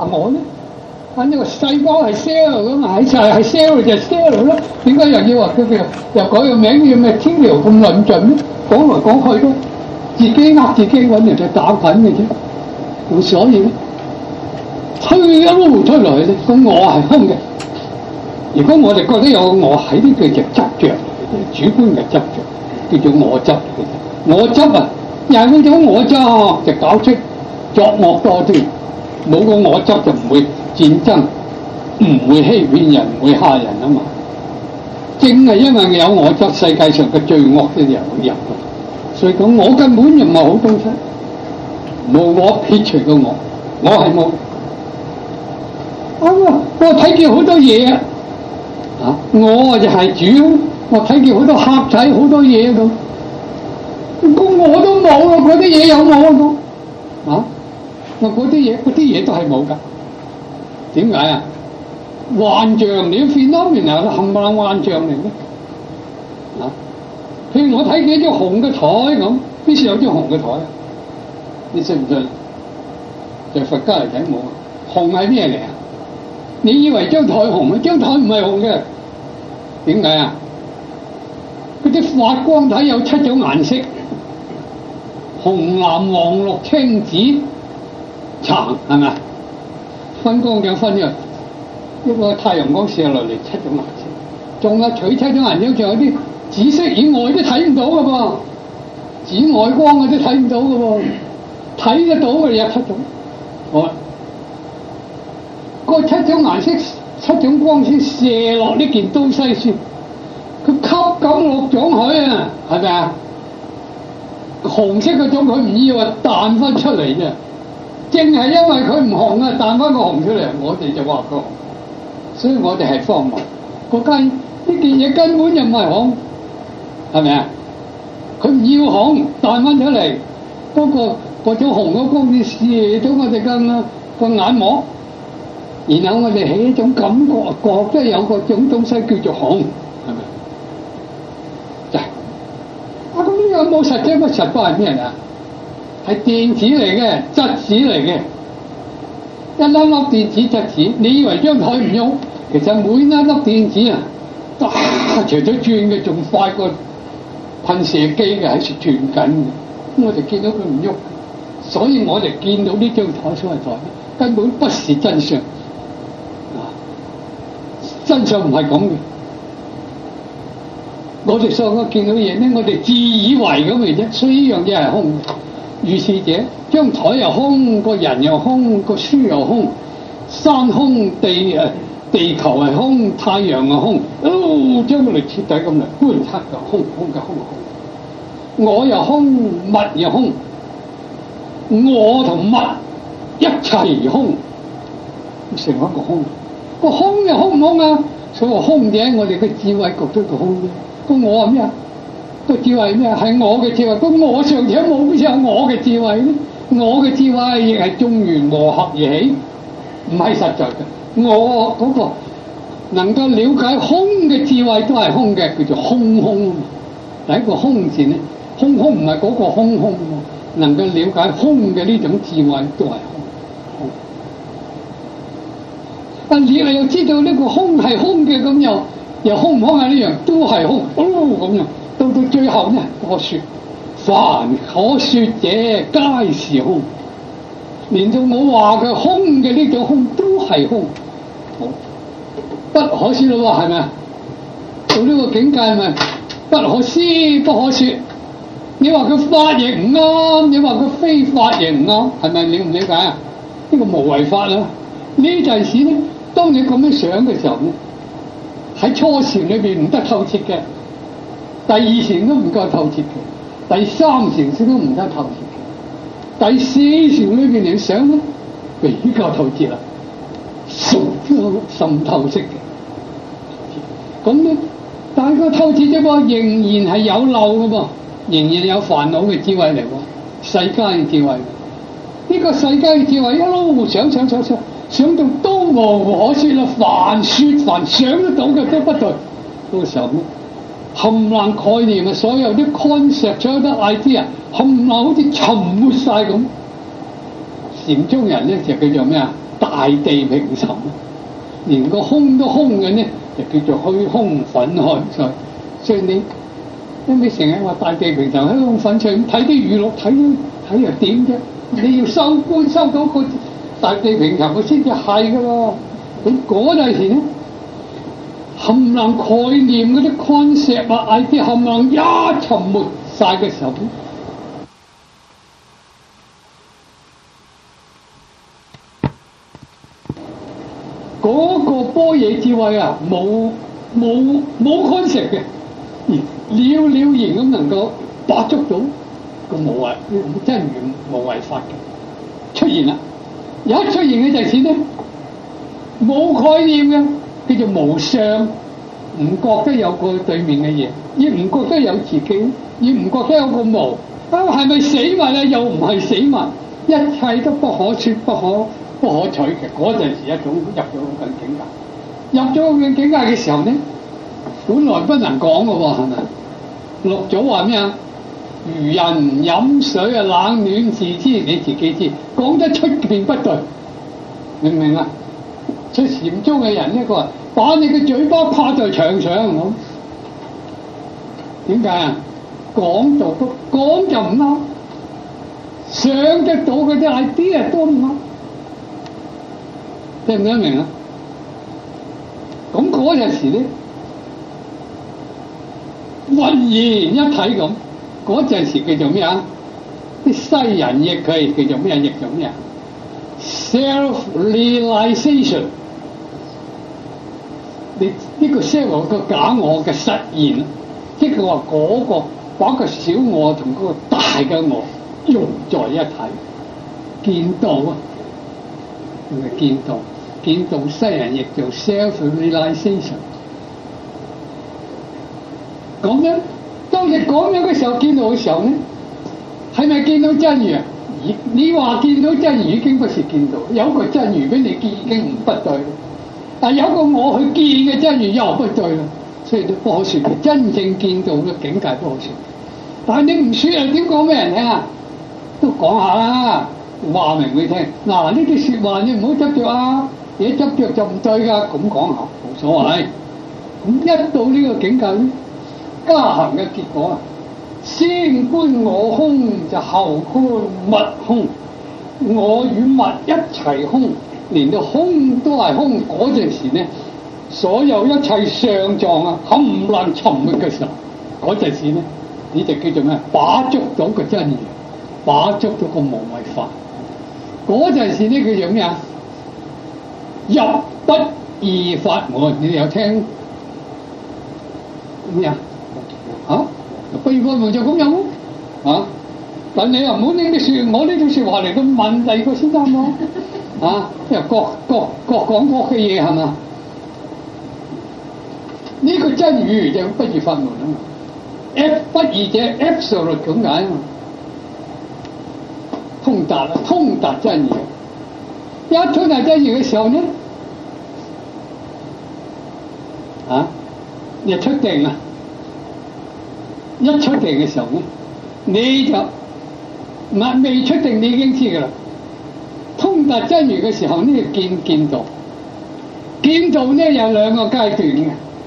話我咧？反正個細胞係 cell 咁嘛，係 cell 就係 cell 咯。點解又要話佢又改個名叫咩material咁論盡咧？講來講去都自己呃自己揾人哋打滾嘅啫。咁所以咧，推一路推落去咧，個我係空嘅。如果我哋覺得有個我喺呢，叫做執着，主觀嘅執着，叫做我執。我執啊，又係嗰種我執，就搞出作惡多端。冇個我執就唔會戰爭，唔會欺騙人，唔會嚇人啊嘛。正係因為有我執，世界上嘅罪惡嘅人會入。所以講我根本就唔係好東西，冇我撇除個我係冇。我睇見好多嘢啊！我就係主，我睇見好多客體好多嘢咁，我都冇啦，嗰啲嘢有冇咁啊？我嗰啲嘢都係冇㗎。點解啊？幻象嚟，phenomena冚唪唥幻象嚟嘅。啊，譬如我睇見張紅嘅台咁，邊時有張紅嘅台？你信唔信？就佛家嚟睇冇啊！紅係咩嚟啊？你以為張台紅啊？張台唔係紅嘅。點解啊？嗰啲發光體有7種顏色：紅、藍、黃、綠、青、紫、橙，係咪？分光就分咗一個太陽光射落嚟7種顏色，仲有除7種顏色，仲有啲紫色以外都睇唔到嘅噃，紫外光嘅都睇唔到嘅噃，睇得到嘅有7種。好啦，嗰7種顏色、7種光線射落呢件東西先，佢吸咁6種佢啊，係咪啊？紅色嗰種佢唔要啊，彈翻出嚟啫。正係因為佢唔紅啊，彈翻個紅出嚟，我哋就話佢紅，所以我哋係荒謬。嗰間呢件嘢根本就唔係紅，係咪啊？佢唔要紅，彈翻出嚟，嗰種紅嘅光線射到我哋個眼膜，然後我哋起一種感覺，覺得有個種東西叫做紅，係咪？就係咁呢個冇實質，乜實質係咩啊？係電子嚟嘅，質子嚟嘅，一粒粒電子質子。你以為張台唔喐，其實每一粒電子啊，除咗轉嘅仲快過噴射機嘅喺處轉緊嘅。我哋見到佢唔喐，所以我哋見到呢張台所謂台根本不是真相。真相唔係咁嘅。我哋所講見到嘢咧，我哋自以為咁嘅啫，所以呢樣嘢係空。如是者，張台又空，個人又空，個書又空，山空地球係空，太陽又空，將佢哋徹底咁嚟觀察就空嘅空。我又空，物又空，我同物一齊空，成為一個空。個空又空唔空啊？所謂空嘅，我哋嘅智慧覺得個空啫。個我係咩啊？個智慧係咩？係我嘅智慧。個我尚且冇，邊有我嘅智慧咧？我嘅智慧亦係眾緣和合而起，唔係實在嘅。我嗰個能夠了解空嘅智慧都係空嘅，叫做空空啊嘛。第一個空字咧，空空唔係嗰個空空，能夠了解空嘅呢種智慧都係空。但你又知道呢個空係空嘅，咁又空唔空啊？呢樣都係空，咁樣到最後呢，我說凡可說者皆是空，連到我話嘅空嘅呢種空都係空，不可思咯，係咪啊？到呢個境界咪不可思不可說。你話佢法亦唔啱，你話佢非法亦唔啱，係咪？你唔理解啊？呢個無為法啦。呢陣時咧，當你咁樣想嘅時候咧，喺初禪裏邊唔得透徹嘅，第二禪都唔夠透徹嘅，第三禪先都唔得透徹嘅，第四禪裏邊你想咧比較透徹啦，滲透式嘅。咁咧，但係個透徹啫噃，仍然係有漏嘅噃，仍然有煩惱嘅智慧嚟喎，世間嘅智慧。呢個世間嘅智慧一路想到都無可說啦，凡想得到嘅都不對。嗰個時候咧，冚唪唥概念啊，所有啲 concept、所有啲 idea，冚唪唥好似沉沒晒咁， 禪宗人咧就叫做咩啊？大地平沉，連個空都空嘅呢，就叫做虛空粉開。所以你因為成日話大地平沉、虛空粉碎，睇啲娛樂睇又點啫？你要收官收到個大地平沉，佢先至係噶咯。咁嗰陣時咧，冚唪唥概念嗰啲 concept 啊、idea 冚唪唥一沉沒晒嘅時候，嗰個般若智慧啊，冇 concept 嘅，了了然咁能夠把捉到個無為真如無為法嘅出現啦。一出現嘅陣時咧，冇概念嘅，叫做無相，唔覺得有個對面嘅嘢，亦唔覺得有自己，亦唔覺得有個無。係咪死物啊？又唔係死物，一切都不可說、不可取嘅。嗰陣時一種入咗咁嘅境界，入咗咁嘅境界嘅時候咧，本來不能講嘅喎，係咪？六祖話咩啊？如人飲水啊，冷暖自知，你自己知，講得出便不對，明唔明啊？出禪宗嘅人呢，佢話把你嘅嘴巴拍在牆上咁，點解啊？講就唔啱，想得到嗰啲 idea 都唔啱，聽唔聽明啊？咁嗰陣時咧，渾然一體咁，嗰陣時叫做咩啊？啲西人譯佢叫做咩？譯做咩啊 ？self-realization， 你呢個 self 個假我嘅實現，即係話嗰個把個小我同嗰個大嘅我融在一體，見到啊，係咪見到？見到西人譯做 self-realization。咁樣，當你講樣嘅時候，見到嘅時候咧，係咪見到真如啊？你話見到真如已經不是見到，有個真如俾你見已經唔不對，但有個我去見嘅真如又不對啦，所以都不可説嘅。真正見到嘅境界不可説，但係你唔説啊，點講俾人聽啊？都講下啦，話明佢聽。嗱，呢啲説話你唔好執着啊，你一執着就唔對噶，咁講下冇所謂。咁一到呢個境界咧，加行嘅結果啊，先觀我空就後觀物空，我與物一齊空，連到空都係空嗰陣時咧，所有一切相狀啊冚唪唥沉沒嘅時候，嗰陣時咧，你就叫做咩？把捉到個真如，把捉到個無為法。嗰陣時咧叫做咩啊？入不二法門，你哋有聽咩啊？啊，不二法門就咁樣啊！但你又唔好拎啲説，我呢啲説話嚟到問第二個先得喎。啊，因為各講各嘅嘢係嘛？呢個真如就不二法門啊嘛。不二者 absolute 咁解啊嘛。通達啊，通達真如。一通達真如嘅時候呢，啊，一出定啊！一出定嘅時候咧，你就未出定，你已經知㗎啦。通達真如嘅時候呢，見道，見道呢有兩個階段嘅，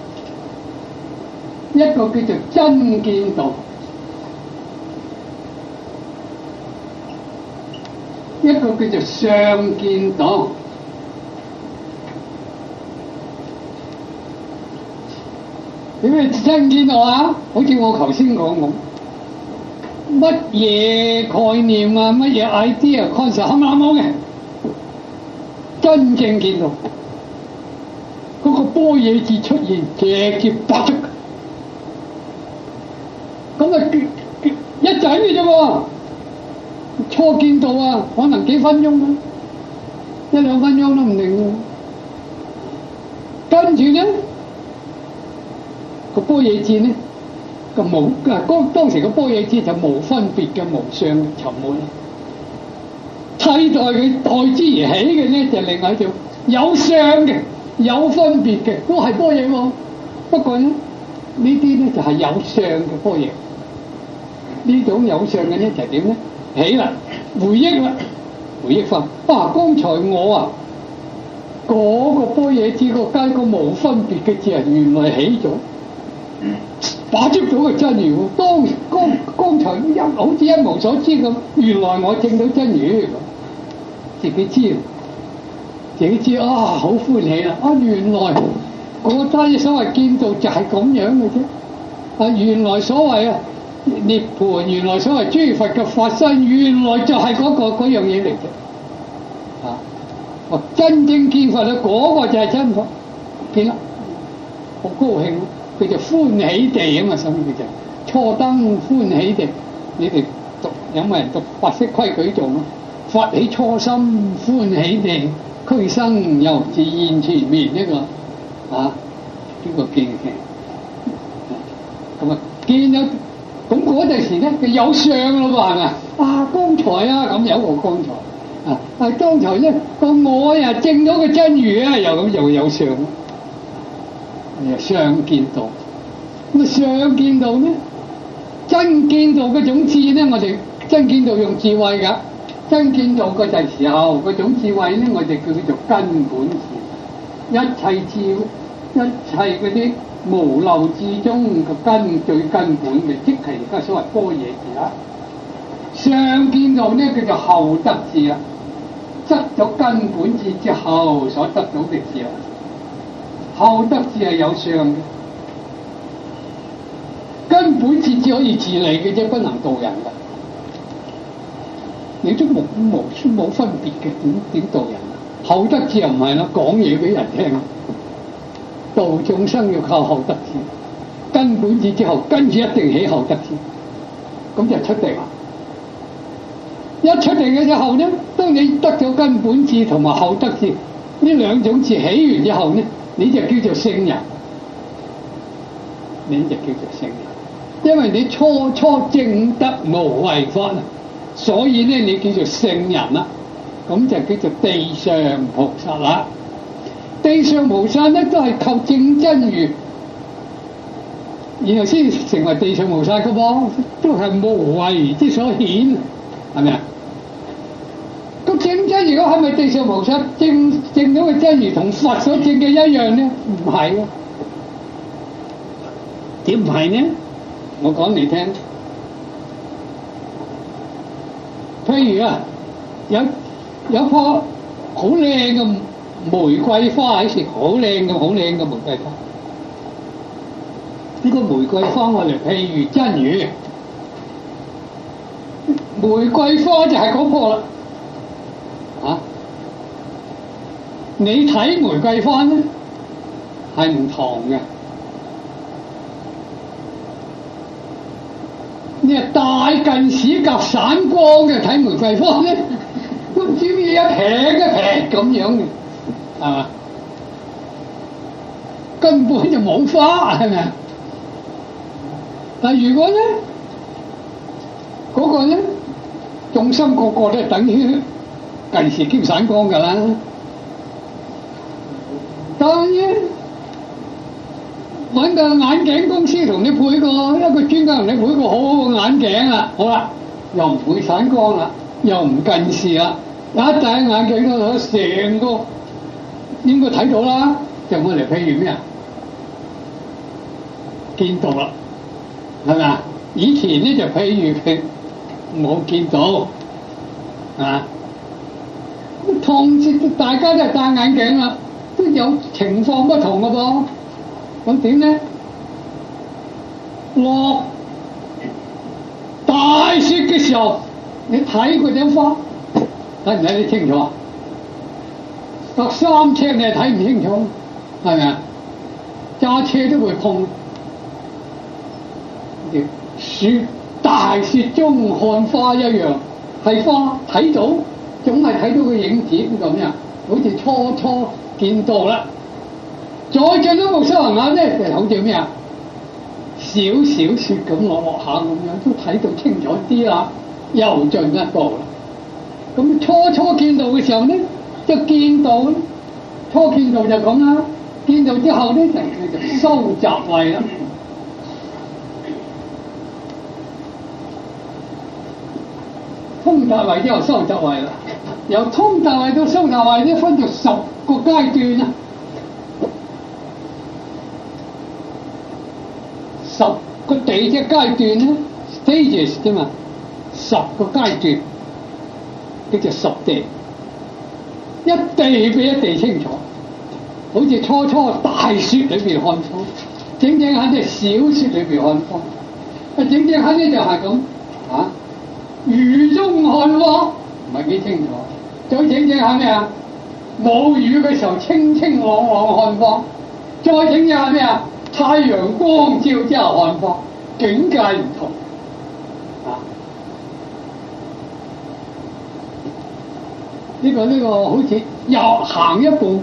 一個叫做真見道，一個叫做相見道。點解真見道啊？好似我頭先講咁，乜嘢概念啊，乜嘢 idea concept 冚唪唥冇嘅，真正見道，嗰個般若智出現，直接發出，咁啊一仔嘅啫喎，初見道啊，可能幾分鐘啊，一兩分鐘都唔定喎，跟住咧。個般若智呢，個無當時個般若智就無分別嘅無相嘅沉沒，替代佢代之而起嘅呢，就另外一種有相嘅、有分別嘅，都係般若喎。不過呢啲呢就係有相嘅般若。呢種有相嘅呢就係點呢？起啦，回憶啦， 回憶翻，剛才我嗰個般若字個加個無分別嘅字原來起咗，把捉到個真如。剛才好似一無所知咁，原來我證到真如，自己知好歡喜啦！原來嗰單所謂見道就係咁樣嘅啫。原來所謂涅槃，原來所謂諸佛嘅法身，原來就係嗰樣嘢嚟嘅。真正見佛嗰個就係真佛，見啦，好高興，佢就歡喜地啊嘛，所以佢就初登歡喜地。你哋有冇人讀法式規矩做啊？發起初心歡喜地，俱生猶自現前面呢個見嘅。咁見咗，咁嗰陣時咧就有相咯喎，係咪？剛才咁有個剛才剛才咧我證咗個真如又有相，相見道。咁相見道咧，真見道嗰種智咧，我哋真見道用智慧㗎。真見道嗰陣時候嗰種智慧咧，我哋叫做根本智，一切智，一切嗰啲無漏智中嘅最根本嘅，即係而家所謂般若智啦。相見道咧叫做後得智啦，執咗根本智之後所得到嘅智啦。後得智係有相嘅，根本智只可以自利嘅啫，不能度人㗎。你都冇分別嘅，點度人啊？後得智又唔係啦，講嘢俾人聽，度眾生要靠後得智，根本智之後跟住一定起後得智，咁就出定啦。一出定嘅之後咧，當你得咗根本智同埋後得智呢兩種智起完之後咧，你就叫做聖人，因為你初證得無為法啊。所以咧，你叫做聖人啦，咁就叫做地上菩薩啦。地上菩薩咧都係靠證真如，然後先成為地上菩薩嘅噃，都係無為之所顯，係咪啊？咁證真如果係咪地上菩薩證到嘅真如同佛所證嘅一樣咧？唔係啊，點唔係呢？我講嚟聽。譬如有棵好靚嘅玫瑰花喺樹，好靚嘅玫瑰花。呢個玫瑰花我哋譬如真如，玫瑰花就係嗰棵啦。你睇玫瑰花咧係唔同嘅。你係大近視夾散光嘅睇玫瑰花咧，都唔知咩一撇咁樣嘅，係嘛？根本就冇花，係咪啊？但如果咧嗰個咧眾生個個都係等於近視兼散光㗎啦，當然揾個眼鏡公司同你配一個專家同你配個好好嘅眼鏡啦，好啦，又唔會散光啦，又唔近視啦，一戴眼鏡都成個應該睇到啦。就我哋譬如咩啊？見道啦，係咪啊？以前咧就譬如佢冇見到，同時大家都係戴眼鏡啦，都有情況不同嘅噃。咁點咧？落大雪嘅時候，你睇嗰朵花，睇唔睇得清楚啊？隔3尺你係睇唔清楚，係咪啊？揸車都會碰。雪大雪中看花一樣，係花睇到，總係睇到個影子咁樣，好似初見到啦。再進一步修行下咧，就好似咩啊？少少雪咁落下咁樣，都睇到清楚啲啦，又進一步啦。咁初見道嘅時候咧，就見道，初見道就咁啦。見道之後咧，就收集慧啦。 通達位之後修習位啦。由通達位到修習位咧，分咗10個階段啊，10個地嘅階段咧 ，stages 啫嘛，10個階段叫做10地，一地比一地清楚，好似初初大雪裏邊看風，整整下即係小雪裏邊看風，整整下咧就係咁啊，雨中看花，唔係幾清楚。再整整下咩啊？冇雨嘅時候清清朗朗看花，再整整下咩啊？太陽光照之後看花，境界唔同啊！呢個好似又行一步，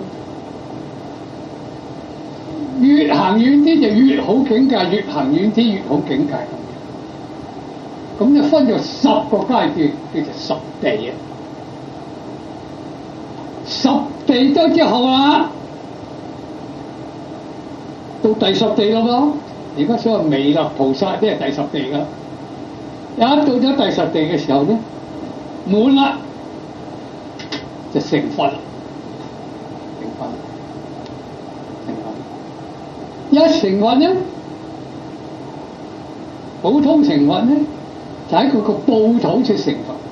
越行遠啲就越好境界，越行遠啲越好境界。咁就分咗10個階段，叫做10地啊！10地咗之後啦，到第10地咯噃。而家所謂彌勒菩薩都係第10地噶。一到咗第10地嘅時候咧，滿啦就成佛啦，一成佛咧，普通成佛咧，就喺佢個報土出成佛。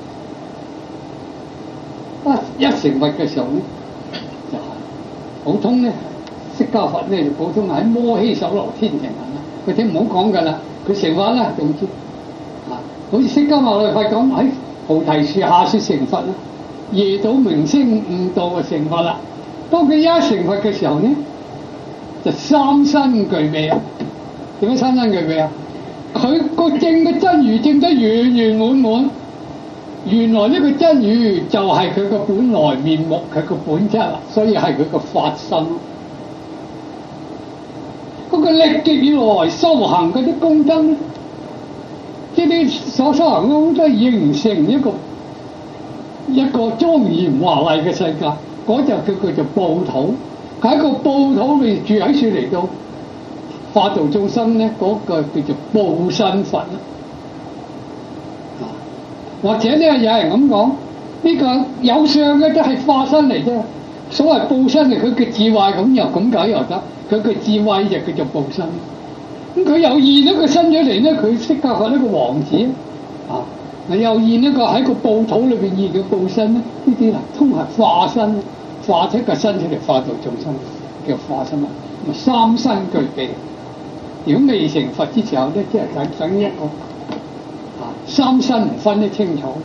一成佛嘅時候咧，就係普通咧，釋迦佛咧就普通喺摩希首羅天庭啊！佢哋唔好講噶啦，佢成佛啦，總之啊，好似釋迦牟尼佛咁喺菩提樹下說成佛啦，夜睹明星悟道就成佛啦。當佢一成佛嘅時候咧，就三身具備啊！點解三身具備啊？佢個證嘅真如證得圓圓滿滿。原來呢個真如就係佢個本來面目，佢個本質啦，所以係佢個法身。嗰個歷劫以來修行嗰啲功德咧，即係啲所修行功德形成一個莊嚴華麗嘅世界，嗰就叫做報土。喺個報土裏住喺處嚟到化度眾生咧，嗰個叫做報身佛啦。或者咧，有人咁講，呢個有相嘅都係化身嚟啫。所謂報身係佢嘅智慧，咁又咁解又得。佢嘅智慧就叫做報身。咁佢又現咗個身出嚟咧，佢釋迦佛呢個王子啊，又現一個喺個報土裏邊現嘅報身咧，呢啲啦通係化身，化出個身出嚟化度眾生，叫化身啊。咁三身具備。如果未成佛之時候咧，即係等一個。三身唔分得清楚，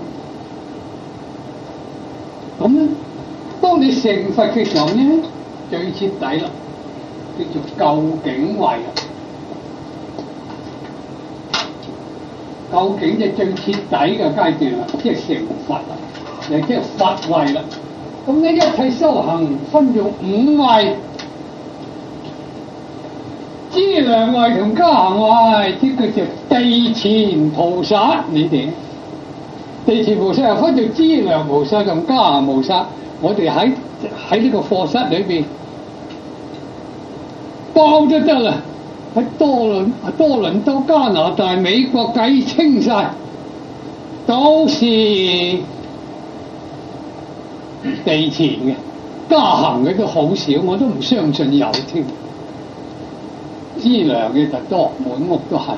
咁咧，當你成佛嘅時候咧，最徹底啦，叫做究竟位啦。究竟就最徹底嘅階段啦，即係成佛啦，又即係佛位啦。咁呢一切修行分咗5位。資糧位同加行位，即叫做地前菩薩。你哋地前菩薩又分做資糧菩薩同加行菩薩。我哋喺呢個課室裏邊包都得啦。喺多倫多、加拿大、美國計清晒，都是地前嘅，加行嘅都好少，我都唔相信有添。資糧嘅就多，滿屋都係，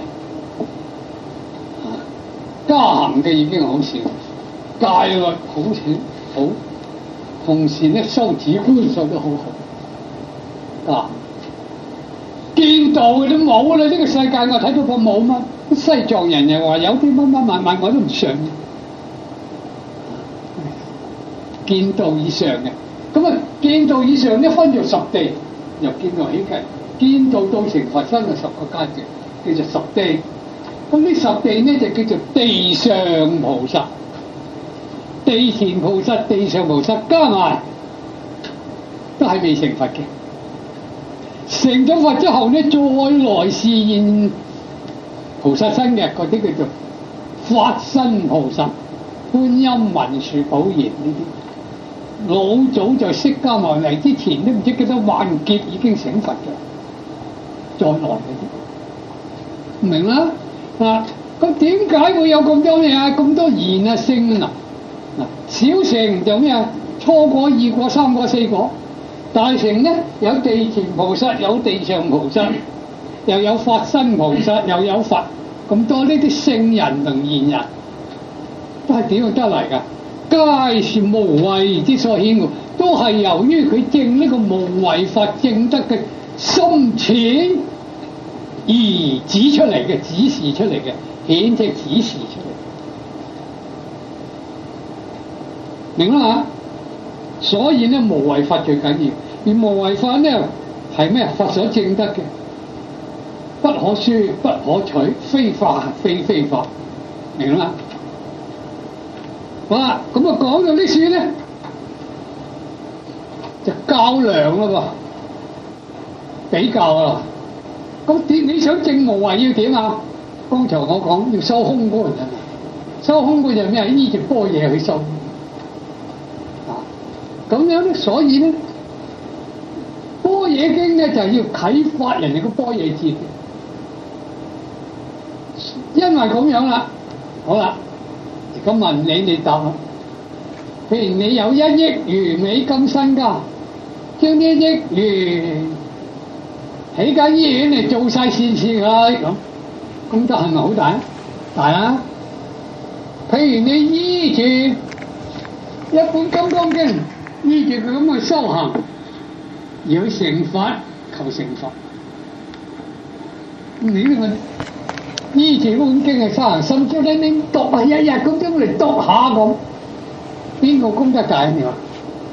加行嘅已經好少，戒律好少，好，同時咧修止觀修得好好，啊，見道嘅都冇啦！呢個世界我睇到個冇乜，西藏人又話有啲乜我都唔信，見道以上嘅，咁啊見道以上咧分咗10地，由見道起計。見道到成佛身嘅10個階段，叫做10地。咁呢10地呢，就叫做地上菩薩、地前菩薩、地上菩薩加埋都係未成佛嘅。成咗佛之後呢，再來示現菩薩身嘅嗰啲叫做法身菩薩、觀音文殊普賢呢啲。老早在釋迦牟尼之前都唔知幾多萬劫已經成佛嘅。再來嗰啲，明啦啊！ 咁點解會有咁多咩啊？咁多賢啊聖啊？嗱，小乘就咩啊？初果、二果、三果、四果。大乘咧有地前菩薩，有地上菩薩，又有法身菩薩，又有佛，咁多呢啲聖人同賢人，都係點樣得嚟㗎？皆是無為之所顯，都係由於佢證呢個無為法證得嘅深淺而指出嚟嘅，指示出嚟嘅，顯即指示出嚟，明啦嘛？所以咧，無為法最緊要，而無為法咧係咩？佛所證得嘅，不可輸，不可取，非法非非法，明啦？好啦，咁啊講到呢處咧，就較量啦噃，比較啊。咁你想證無為要點啊？剛才我講要收空嗰個人，收空嗰人咩？依住般若去收。咁樣咧，所以咧，《般若經》咧就要啟發人哋個般若智，因為咁樣啦。好啦，而家問你答啦。譬如你有1億餘美金身家，將1億餘起間醫院嚟做晒善事佢，咁功德係咪好大？大啊！譬如你依住一本《金剛經》。依住佢咁去修行，而去成佛，求成佛。你呢個依住嗰本經去修行，甚至你讀下日日咁將嚟讀下咁，邊個功德大啊？你話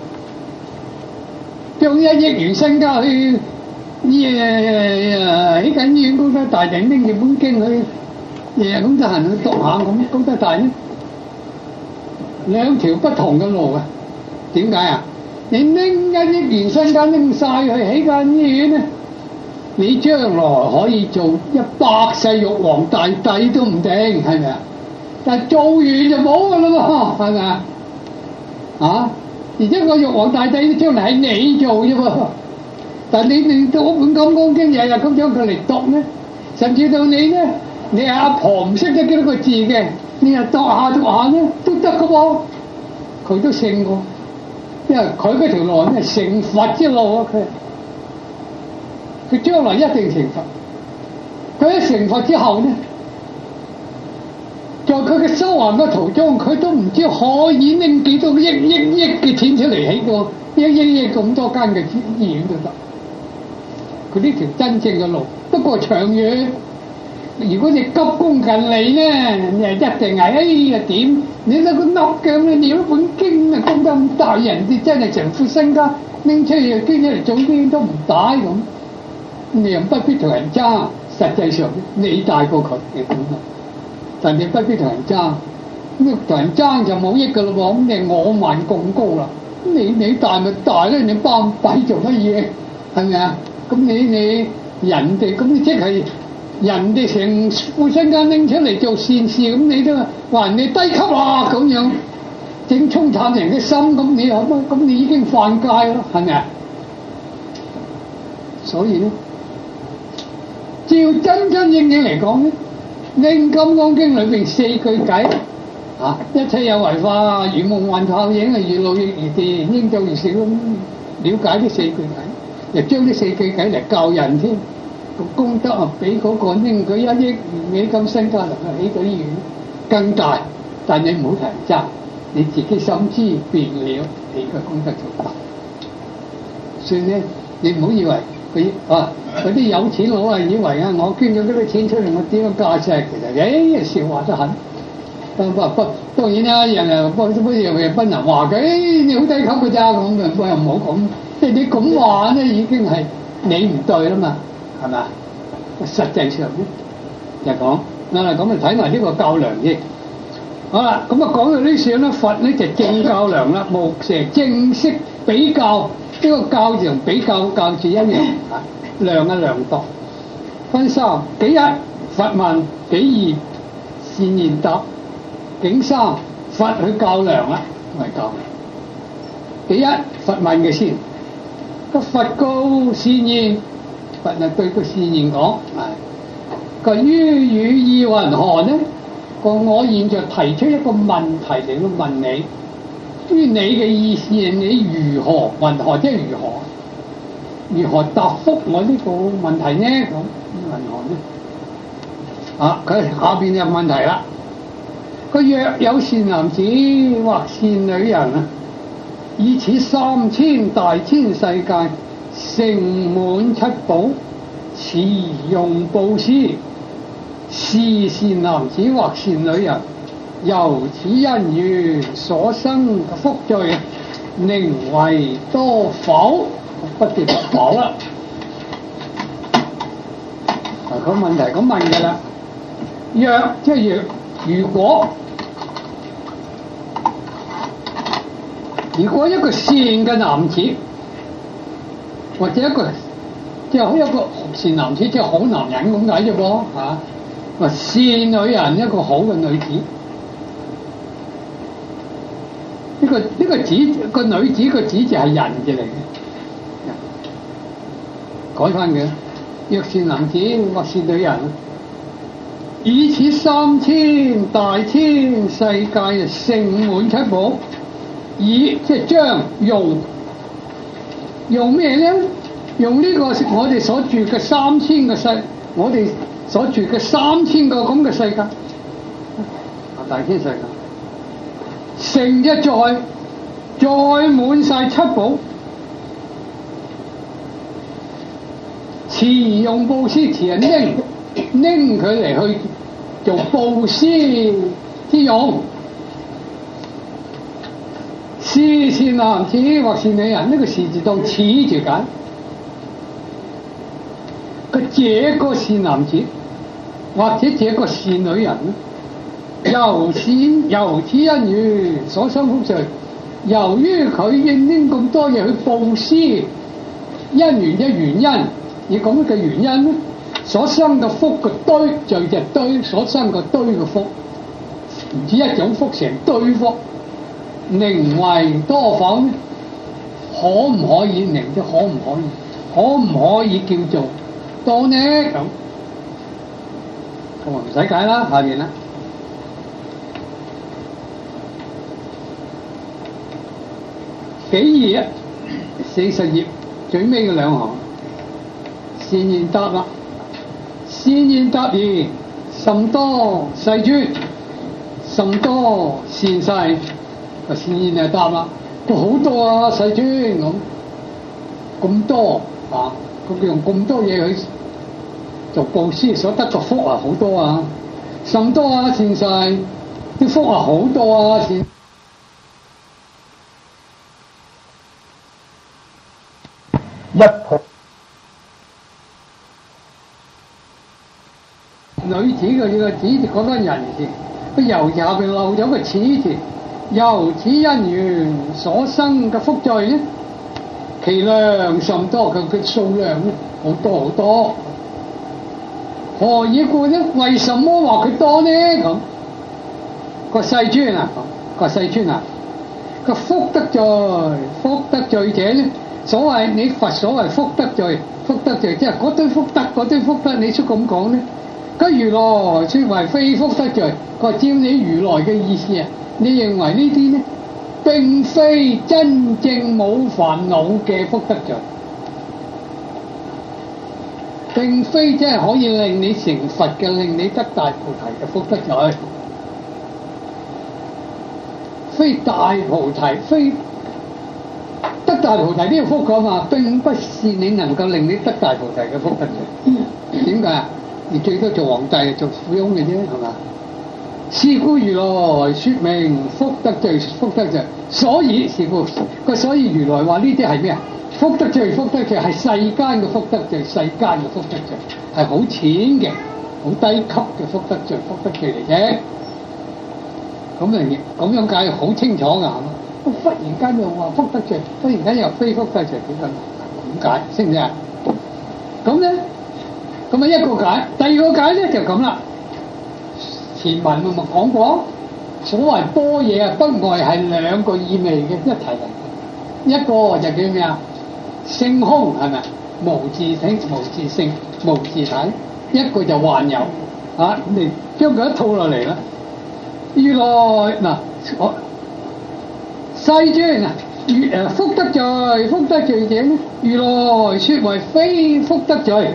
將1億元身家去起緊醫院功德大，定拎住本經去日日咁得閒去讀下咁，功德大咧？兩條不同嘅路啊！點解啊？你拎1億元身家拎晒去起間醫院咧，你將來可以做100世玉皇大帝都唔定，係咪啊？但係做完就冇噶啦喎，係咪啊？啊！而且個玉皇大帝將來係你做啫喎，但係你讀本《金剛經》日日咁將佢嚟讀咧，甚至到你咧，你阿婆唔識得幾多個字嘅，你又讀下咧都得噶喎，佢都勝過。因為佢嗰條路係成佛之路啊！佢將來一定成佛。佢喺成佛之後咧，在佢嘅修行嘅途中，佢都唔知可以拎幾多億嘅錢出嚟起個億咁多間嘅醫院都得。佢呢條真正嘅路，不過長遠。如果你急功近利咧，你係一定係哎呀點？你睇個笠嘅咁，你攞本經啊功德咁大，人哋真係成副身家拎出去經出嚟做啲都唔大咁，你又不必同人爭。實際上你大過佢嘅功德，但你不必同人爭。咁同人爭就冇益噶咯喎，咁你我慢咁高啦。你大咪大咧，你包庇做乜嘢？係咪啊？咁你人哋咁你即係。人哋成副身家拎出嚟做善事，咁你都話人哋低級啦咁樣，整沖淡人嘅心，咁你有乜？咁你已經犯戒咯，係咪啊？所以咧，照真正嚟講咧，拎《金剛經》裏邊4句偈啊，一切有為法，如夢幻泡影，如露亦如電，應作如是咁了解呢4句偈，又將呢4句偈嚟教人添。個功德啊，比嗰個拎佢1億美金身家嚟起個醫院更大，但你唔好同人爭，你自己心知便了，你嘅功德就大。所以咧，你唔好以為嗰啲有錢佬啊，以為啊，我捐咗嗰啲錢出嚟，我點樣加息？其實笑話得很。當然啦，人又不能話佢，你好低級嘅咋咁，又唔好咁。即係你咁話咧，已經係你唔對啦嘛。係咪啊？實際上咧就講咁就睇埋呢個較量啫。好啦，咁啊講到呢處咧，佛咧就正較量啦，無蛇正式比較，呢個較字同比較較字一樣啊，量啊量度。分3：己一佛問，己二善言答，境3佛去較量啦，咪較量。己一佛問嘅先，個佛告善言。佛啊對個善言講，佢於語意云何呢？ 我現在提出一個問題嚟到問你，於你嘅意思係你如何即係如何答覆我呢個問題呢？咁問何呢？佢下邊有問題啦。佢若有善男子或善女人啊，以此3000大千世界盛滿七寶，持用布施，是善男子或善女人由此因緣所生嘅福罪，寧為多否？不斷否啦。個問題咁問嘅啦。若即係如果一個善嘅男子，或者一個善男子，即係好男人咁解啫噃嚇。話善女人，一個好嘅女子。呢個子個女子個子字係人字嚟嘅，改翻嘅。若善男子或善女人，以此3000大千世界盛滿七寶，即係將用咩咧？用呢個我哋所住嘅3000個世，我哋所住嘅3000個咁嘅世界，大千世界，盛一再滿晒七寶，持用布施，持人拎佢嚟去做布施之用。是善男子或善女人，呢個是字當此字解。這個善男子或者這個善女人，由此因緣所生福罪，由於佢應拎咁多嘢去布施，因緣嘅原因，而咁嘅原因咧，所生嘅福嘅堆，罪就堆，所生嘅堆嘅福，唔止一種福，成堆福，寧為多否呢？可唔可以寧？即可唔可以叫做多呢？咁我唔使解啦，下邊啦。幾頁40頁最尾嘅兩行，善言答啦。善言答言，甚多世尊，甚多善世。善言就答啦，都好多啊，世尊咁多啊，佢用咁多嘢去做布施所得嘅福啊，好多啊，甚多啊，善世啲福啊，好多啊，善。一婆女子嘅呢個子就講緊人字，個由字下邊漏咗個此字，由此因緣所生嘅福罪咧，其量甚多，佢數量咧好多好多。何以故呢？為什麼話佢多呢？咁個世尊啊，個福德罪者咧。所謂你佛所謂福德罪，即係嗰堆福德，你出咁講咧？咁如來説為非福德罪，佢話照你如來嘅意思啊，你認為呢啲咧並非真正冇煩惱嘅福德罪，並非真係可以令你成佛嘅、令你得大菩提嘅福德罪，非大菩提，非得大菩提呢個福講嘛，並不是你能夠令你得大菩提嘅福德罪。點解啊？你最多做皇帝、做富翁嘅啫，係嘛？是故如來説明福德罪，所以是故所以如來話呢啲係咩啊？福德罪係世間嘅福德罪，係好淺嘅、好低級嘅福德罪嚟啫。咁樣解好清楚㗎。忽然間又話福德罪，忽然間又非福德罪，點解？識唔識啊？咁咧，咁啊一個解，第二個解咧就咁啦。前文咪講過，所謂般若啊，不外係兩個意味嘅一體嚟。一個就叫咩啊？性空係咪？無自體、無自性、無自體。一個就幻有啊！你將佢一套落嚟啦。 如來嗱，世尊啊，福德罪，福德罪者呢？如來說為非福德罪。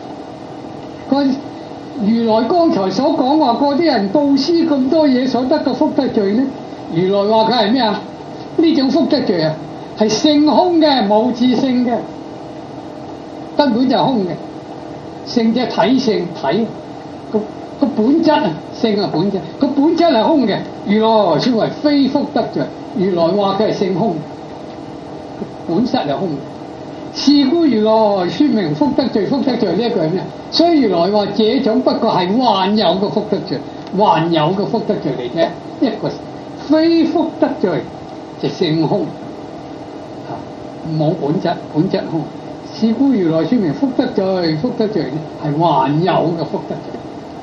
如來剛才所講話嗰啲人布施咁多嘢所得嘅福德罪呢？如來話佢係咩啊？呢種福德罪啊，係性空嘅，無自性嘅，根本就係空嘅。性即係體性，體個本質啊，性係本質，個本質係空嘅。如來說為非福德罪，如來話佢係性空，本質係空嘅。是故如來說明福德罪，福德罪呢一句係咩？所以如來話這種不過係幻有嘅福德罪，幻有嘅福德罪嚟嘅，一個非福德罪就性空，冇本質，本質空。是故如來說明福德罪，福德罪呢係幻有嘅福德罪，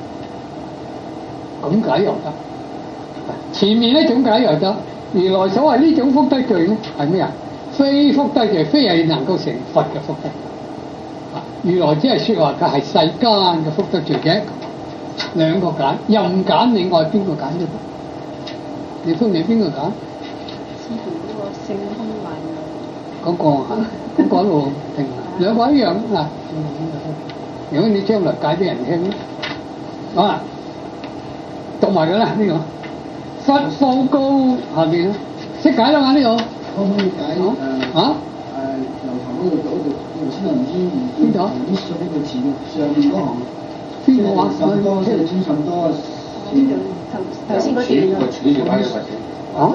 咁解又得。前面呢種解又得。如來所謂呢種福德罪呢係咩啊？非福德罪，非係能夠成佛嘅福德。如來只係説話佢係世間嘅福德罪嘅，兩個揀，任揀你愛邊個揀都得。你歡喜邊個揀？ 師父嗰個性空幻有。 嗰個啊，咁講到定兩個一樣嗱。如果你將來解俾人聽咧，啊，讀埋佢啦呢個。佛報告下邊識解啦嘛呢個。 可唔可以解由頭嗰度到先唔知邊度？呢個字上面嗰行邊個話？ 甚多即係轉甚多。 頭先嗰段啊。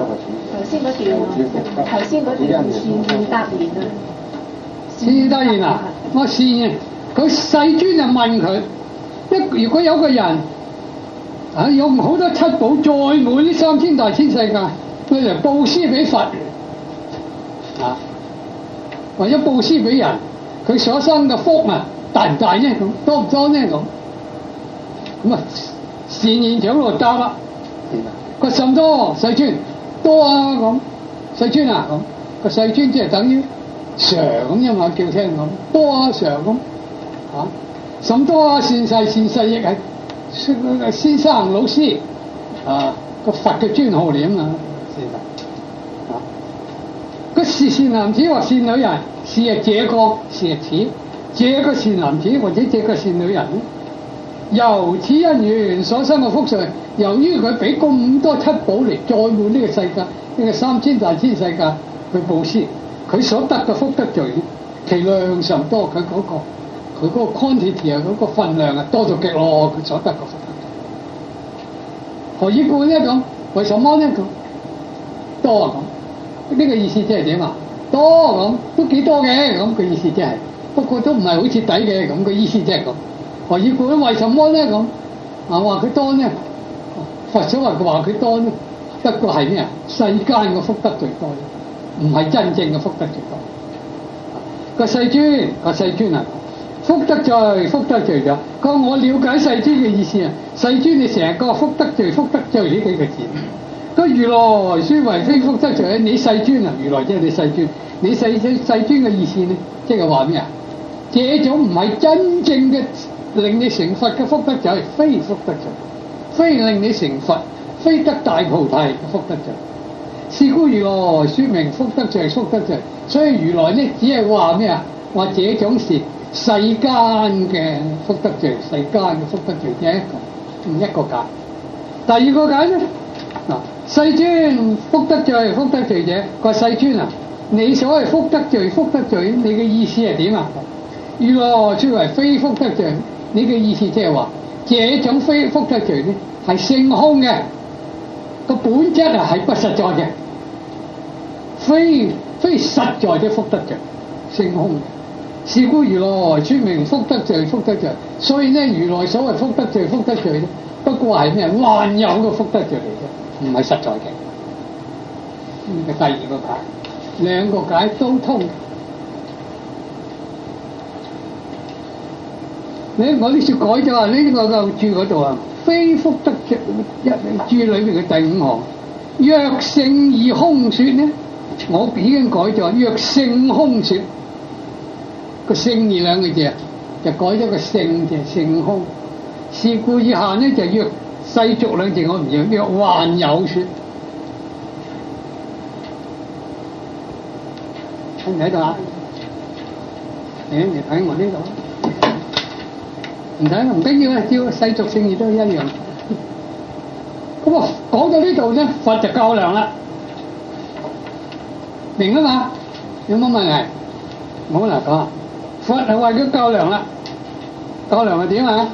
頭先嗰段善答言啊。 善答言啊！我善啊！佢世尊就問佢：如果有個人啊用好多七寶載滿呢三千大千世界，佢嚟布施俾佛。啊！為咗布施俾人，佢所生嘅福啊，大唔大呢？咁多唔多呢？咁啊，善現長老答啦。個甚多世尊多啊咁，世尊啊咁，個世尊即係等於常咁啫嘛，叫聽咁多啊常咁啊，甚多啊善逝亦係先生老師啊個佛嘅尊號嚟啊嘛，善逝。個善男子或善女人，是啊這個是此，這個善男子或者這個善女人咧，由此因緣所生嘅福瑞，由於佢俾咁多七寶嚟載滿呢個世界，呢個三千大千世界去布施，佢所得嘅福德罪，其量甚多，佢嗰個 quantity 啊，嗰個分量啊多到極咯，佢所得嘅福德。何以故呢？咁為什麼呢？咁多啊咁。呢個意思即係點啊？多咁都幾多嘅咁嘅意思即係，不過都唔係好徹底嘅咁嘅意思即係咁。何以故？為什麼呢？咁啊話佢多呢？佛所話佢多呢？不過係咩啊？世間嘅福德最多，唔係真正嘅福德最多。個世尊啊，福德罪咗。佢話我了解世尊嘅意思啊，世尊你成日講福德罪呢幾個字。個如來說為非福德罪，你世尊啊，如來即係你世尊，你世尊嘅意思呢，即係話咩啊？這種唔係真正嘅令你成佛嘅福德罪，非福德罪，非令你成佛、非得大菩提嘅福德罪。是故如來說明福德罪，所以如來呢只係話咩啊？話這種是世間嘅福德罪，啫，一個解。第二個解呢？世尊福德罪者，個世尊啊，你所謂福德罪，你嘅意思係點啊？如來說為非福德罪，你嘅意思即係話，這種非福德罪呢係性空嘅，個本質啊係不實在嘅，非實在嘅福德罪，性空嘅。是故如來說明福德罪，所以呢，如來所謂福德罪呢，不過係咩？幻有嘅福德罪嚟嘅。唔係實在嘅，呢個第二個解，兩個解都通。我呢處改咗啊，呢個就注嗰度啊，非福德罪注裏邊嘅第五行，若性而空說呢，我已經改咗，若性空說，個性二兩個字啊，就改咗個性字，性空。是故以下呢就若世俗兩字我唔要，呢個還有説。睇唔睇到啊？你睇我呢度，唔睇唔緊要啊，照世俗聖義都一樣。咁啊，講到呢度咧，佛就較量啦，明啊嘛？有冇問題？冇啦，講佛係為咗較量啦，較量係點啊？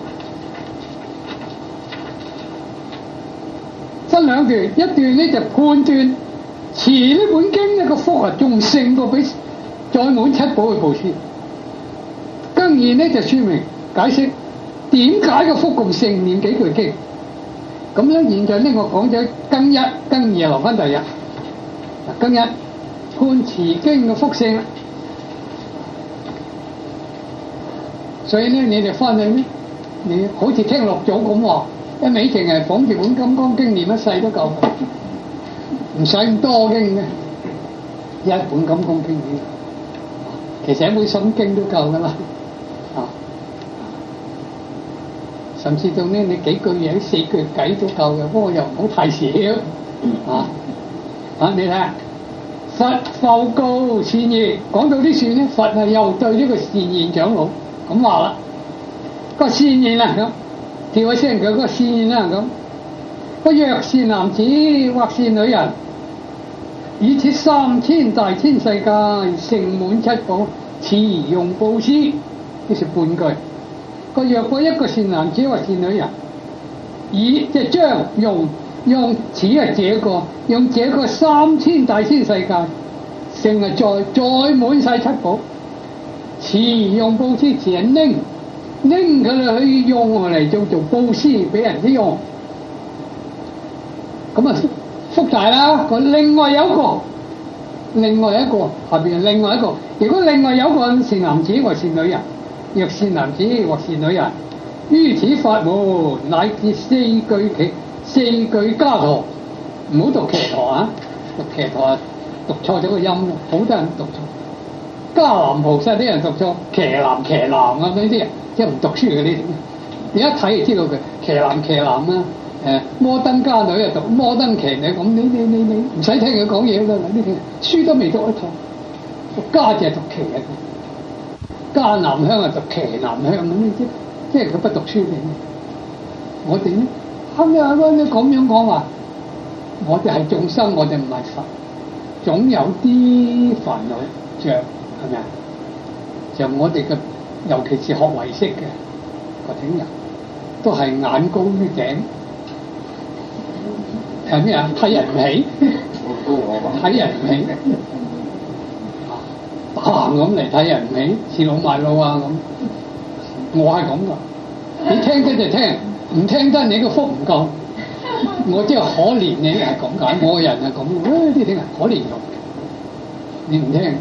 分兩段，一段咧就判斷持呢本經呢個福啊，仲勝過比再滿七寶嘅布施。更二咧就説明解釋點解個福咁勝，念幾句經。咁咧，現在咧我講咗更一、更二留翻第日。更一判持經嘅福勝，所以咧你哋翻去咧，你好似聽六祖咁話，一味淨係捧住本《金剛經》念一世都夠，唔使咁多經嘅，一本《金剛經》其實一本《心經》都夠噶啦，甚至到呢你幾句嘢、四句偈都夠嘅，不過又唔好太少你睇下，佛復告善現，講到呢處咧，佛係又對呢個善現長老咁話啦，個善現啊咁，跳起聲佢個善現啦咁，個若善男子或善女人，以此3000大千世界盛滿七寶，持用布施，呢是半句。個若果一個善男子或善女人，以即係將用此係這個，用這個3000大千世界，成日再滿晒七寶，持用布施，持人拎佢哋去用嚟做布施俾人哋用，咁啊福大啦。另外一個下邊另外一個，如果另外有一個善男子或善女人，若善男子或善女人，於此法門乃至四句伽陀，唔好讀騎陀啊！讀騎陀讀錯咗個音，好多人讀錯。迦南菩薩啲人讀錯，騎南啊！呢啲人即係唔讀書嘅呢啲，你一睇就知道佢騎南啊！摩登伽女啊讀摩登騎女，咁你唔使聽佢講嘢啦！呢啲書都未讀得錯，迦就係讀騎啊！迦南香啊讀騎南香咁呢啲，即係佢不讀書嘅。我哋咧，你咁樣講話，我哋係眾生，我哋唔係佛，總有啲煩惱着，係咪啊？就我哋嘅，尤其是學唯識嘅個頂人，都係眼高於頂，係咩啊？睇人唔起，睇人唔起，行咁嚟睇人唔起，恃老賣老啊咁。我係咁噶，你聽得就聽，唔聽得你個福唔夠。我即係可憐你係咁解，我個人係咁，啲聽人可憐咗，你唔聽。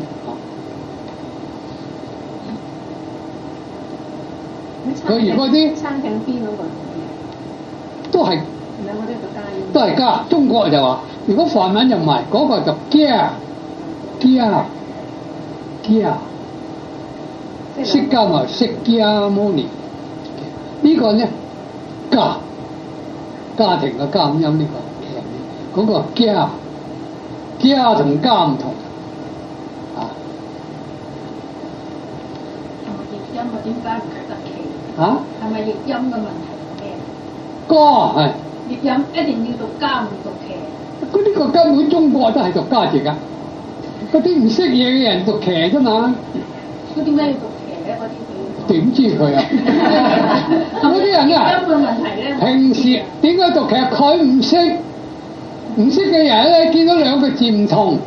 佢如果啲山頂邊嗰個都係都係加，中國就話，如果梵文就唔係，嗰個就加，釋迦牟釋迦牟尼，呢個咧家庭嘅監音呢個，嗰個家同家唔同啊。 譯音啊？點解唔得奇？ 啊？ 係咪譯音嘅問題咩？ 歌係譯音一定要讀家唔讀騎。 嗰呢個根本中國都係讀家字㗎，嗰啲唔識嘢嘅人讀騎啫嘛。 佢點解要讀騎咧？嗰啲佢點知佢啊？嗰啲人啊， 音嘅問題咧。 平時點解讀騎？佢唔識嘅人咧，見到兩個字唔同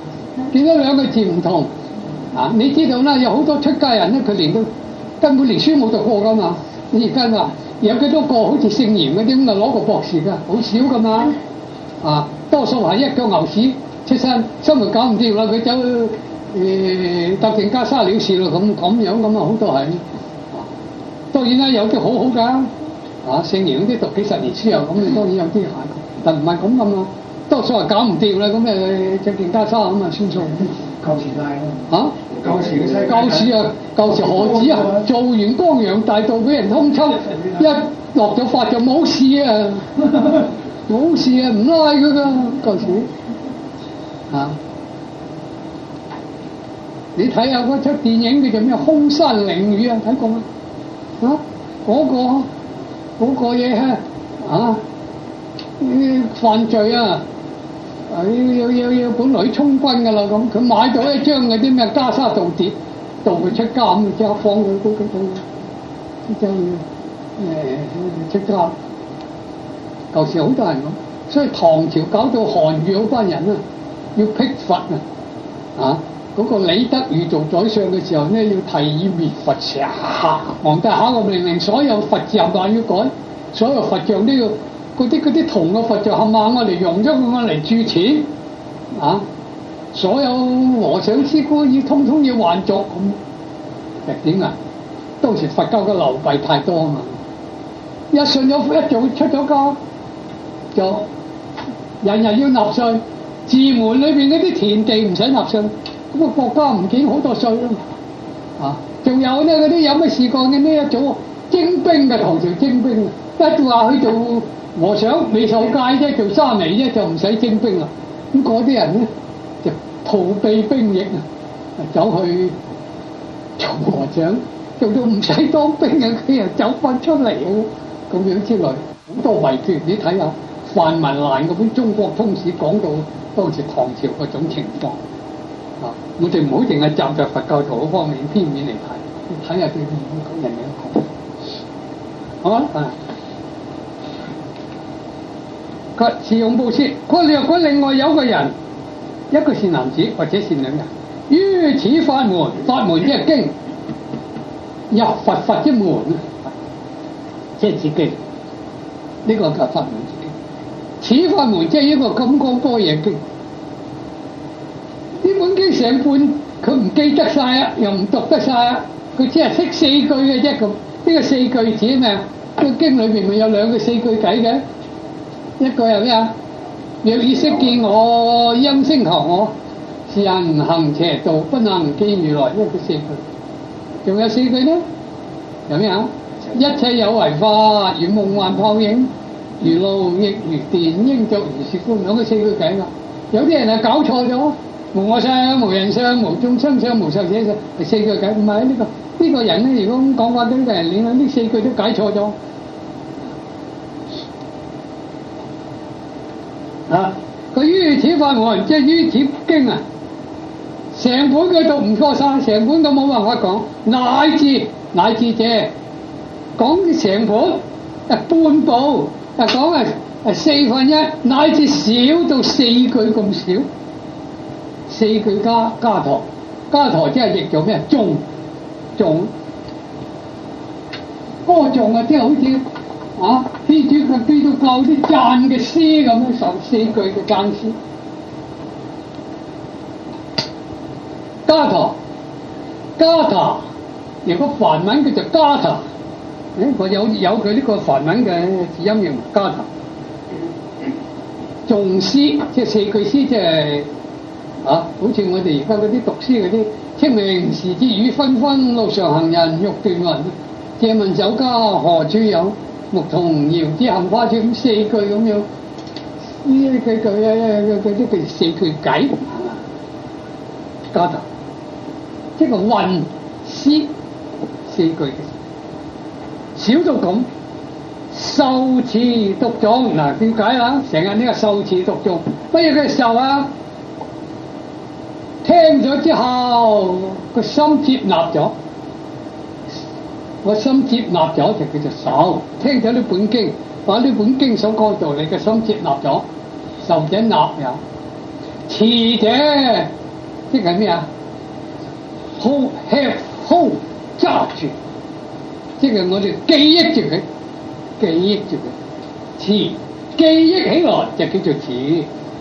啊！你知道啦，有好多出家人咧，佢根本連書冇讀過㗎嘛。你而家話有幾多個好似聖嚴嗰啲咁啊，攞個博士㗎，好少㗎嘛。啊，多數係一腳牛屎出身，生活搞唔掂啦，佢走搭定家沙了事咯，咁樣咁啊，好多係。當然啦，有啲好㗎，聖嚴嗰啲讀幾十年書又咁，你當然有啲係，但唔係咁㗎嘛。 多數係搞唔掂啦，咁誒着件袈裟咁啊算數。 舊時大啊！ 舊時嘅世界。 舊時啊，舊時何止啊！做完光陽大道俾人通緝，一落咗法就冇事啊，冇事啊，唔拉佢噶舊時啊！你睇下嗰出電影叫做咩《空山靈雨》啊，睇過嗎？啊，嗰個嘢啊，犯罪啊！要本來衝軍㗎啦咁，佢買咗一張嗰啲咩袈裟道牒，導佢出監，即刻放佢高級到，真係出監。舊時好多人咁，所以唐朝搞到韓愈嗰班人啊，要辟佛啊！嗰個李德裕做宰相嘅時候呢，要提議滅佛，皇帝下個命令，所有佛像話要改，所有佛像都要。嗰啲銅嘅佛像冚唪唥我哋用咗佢嚟鑄錢啊！所有和尚師姑要通通要還俗咁，點啊？當時佛教嘅流弊太多啊嘛！一信咗一早出咗家，就人人要納稅，寺門裏邊嗰啲田地唔使納稅，咁啊國家唔見好多稅咯啊！仲有呢嗰啲有乜事幹嘅呢一早徵兵嘅，唐朝徵兵一話去做和尚未受戒啫，做沙彌啫，就唔使徵兵啦。咁嗰啲人咧就逃避兵役啊，走去做和尚，做到唔使當兵嘅，佢又走翻出嚟啊，咁樣之類好多遺缺。你睇下范文瀾嗰本《中國通史》講到當時唐朝嗰種情況啊，我哋唔好淨係站在佛教徒嗰方面片面嚟睇，睇下對講人哋講，好啊。佢持用布施，佢若果另外有個人，一個善男子或者善女人，於此法門，法門即係經，入佛法之門啊，即係自己呢個叫法門自己。此法門即係一個金剛般若經，呢本經成本佢唔記得晒啊，又唔讀得晒啊，佢只係識四句嘅啫咁。呢個四句指咩啊？個經裏邊咪有兩個四句偈嘅。一個係咩啊？若以識見我，應聲求我，是人行邪道，不能見如來。呢個四句，仲有四句呢？有咩啊？一切有為法，如夢幻泡影，如露亦如電，應作如是觀。兩個四句偈啦。有啲人係搞錯咗，無我相、無人相、無眾生相、無壽者相，係四句偈。唔係呢個人咧，如果咁講法，呢個人連呢四句都解錯咗。啊！佢於此法門，即係於此經啊，成本佢讀唔過晒，成本都冇辦法講，乃至者講成本半部，講1/4，乃至少到4句咁少，4句加陀即係譯做咩？頌歌頌啊，即係好似。啊！天主佢基督教啲讚嘅詩咁樣，受4句嘅讚詩。伽陀，如果梵文叫做伽陀，我有佢呢個梵文嘅字音型伽陀。頌詩即係4句詩，即係啊，好似我哋而家嗰啲讀詩嗰啲，清明時節雨紛紛，路上行人欲斷魂。借問酒家何處有？牧童遙指杏花村。4句咁樣，呢句都叫4句偈。伽陀，即係韻詩4句嘅，少到咁。受持讀誦嗱，點解啦？成日呢個受持讀誦，乜嘢嘅受啊？聽咗之後，個心接納咗。個心接納咗就叫做受，聽咗呢本經，把呢本經所講道理嘅心接納咗，受者納有。持者即係咩啊 ？hold 揸住，即係我哋記憶住佢，持記憶起來就叫做持。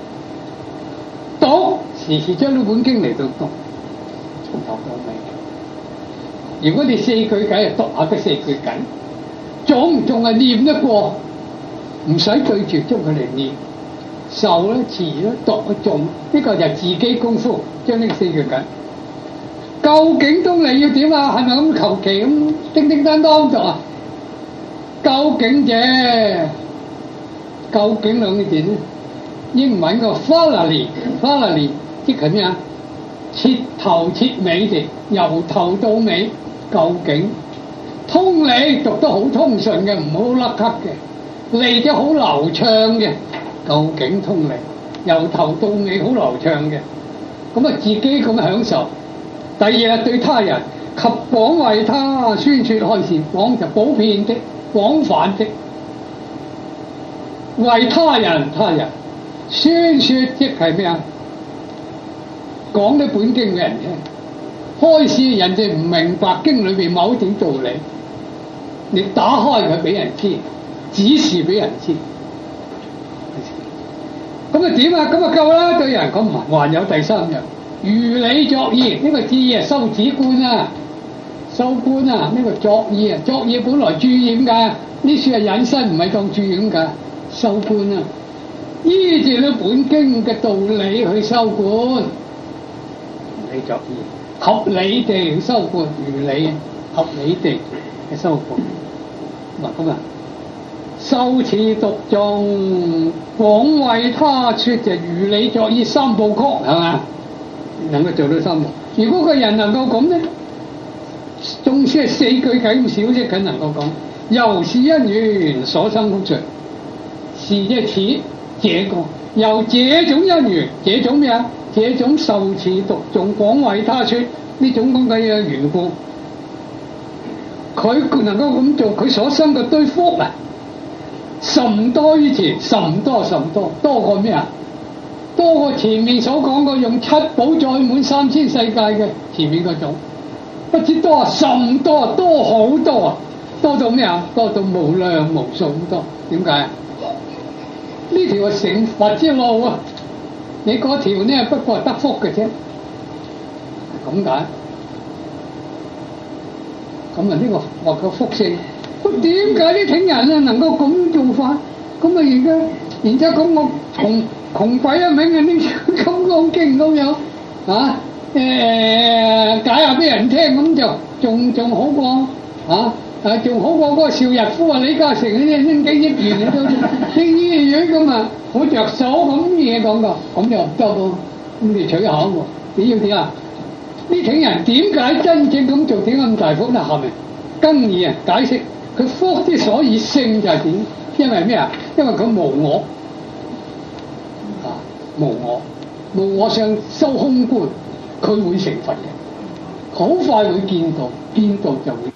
讀時將呢本經嚟到讀，從頭到尾。如果你4句偈讀下嗰4句偈，仲係念得過，唔使對住捉佢嚟念， 受咧、持咧、讀咧、誦，呢個就係自己功夫，將呢四句緊。究竟通理要點啊？係咪咁求其咁叮叮當當讀啊？究竟啫，究竟兩個字咧，英文個 finally 即係咩啊？徹頭徹尾地，由頭到尾，究竟通理讀得好通順嘅，唔好甩咳嘅，理得好流暢嘅，究竟通理，由頭到尾好流暢嘅，咁啊自己咁享受。第二對他人及廣為他宣説開示，廣就普遍的、廣泛的，為他人宣説即係咩啊？講啲本經嘅人聽，開示人哋唔明白經裏邊某一點道理，你打開佢俾人知，指示俾人知，咁啊點啊？咁啊夠啦！對人講還有第三樣。如理作意，呢個字啊，修止觀啊，修觀啊，呢個作意啊，作意本來注染㗎，呢處係引申，唔係當注染㗎，修觀啊，依住呢本經嘅道理去修觀，理作意，合理地去修觀，如理合理地去修觀，咁啊，修持讀誦，廣為他説就如理作意三部曲係嘛？能夠做到三步，如果個人能夠咁咧，縱使係四句偈咁少啫，佢能夠講。由是因緣所生福罪，是即係此這個，由這種因緣，這種咩啊？這種受持讀誦廣為他説呢種咁嘅緣故，佢能夠咁做，佢所生嘅堆福啊，甚多於前，甚多，多過咩啊？多過前面所講過用七寶載滿三千世界嘅前面嗰種，不知多啊，甚多，多好多啊，多到咩啊？多到無量無數咁多。點解啊？呢條係成佛之路啊！你嗰條呢不過係得福嘅啫，咁解。咁啊呢個話個福性，咁點解啲挺人啊能夠咁做法？咁啊然之後咁我窮鬼一名啊！呢咁講經咁樣啊，解下俾人聽咁就仲好過仲好過嗰個邵逸夫啊、李嘉誠嗰啲拎幾億元都拎醫院咁啊，好着數咁嘢講㗎，咁就唔得喎，咁你取巧喎，你要點啊？呢挺人點解真正咁做點解咁大福咧？後面更易啊解釋佢福之所以勝就係點？因為咩啊？因為佢無我。無我上修空觀，佢會成佛嘅，好快會見到就會。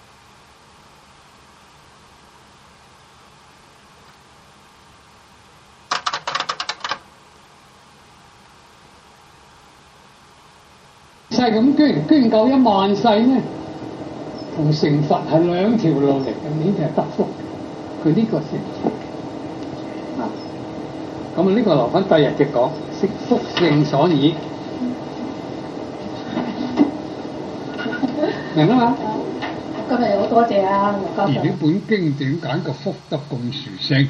世咁捐夠1萬世呢，同成佛係兩條路嚟嘅，呢就係得福，佢呢個成佛。咁啊，呢個留翻第日就講，識福性所以，明啊嘛？ 今日好多謝啊，羅教授。 而呢本經點解個福德咁殊勝？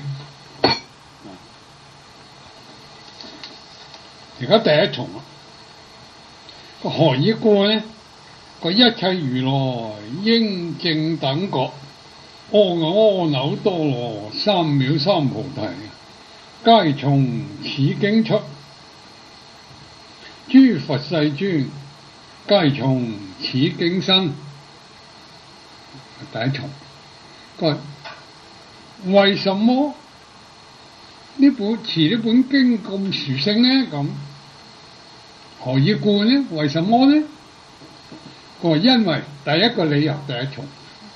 而家第一重啊，個何以故咧？個一切如來應正等覺，阿耨多羅三藐三菩提。皆從此經出，諸佛世尊皆從此經生。第一重，佢為什麼呢本經咁殊勝呢？咁何以故呢？為什麼呢？佢話因為第一個理由，第一重，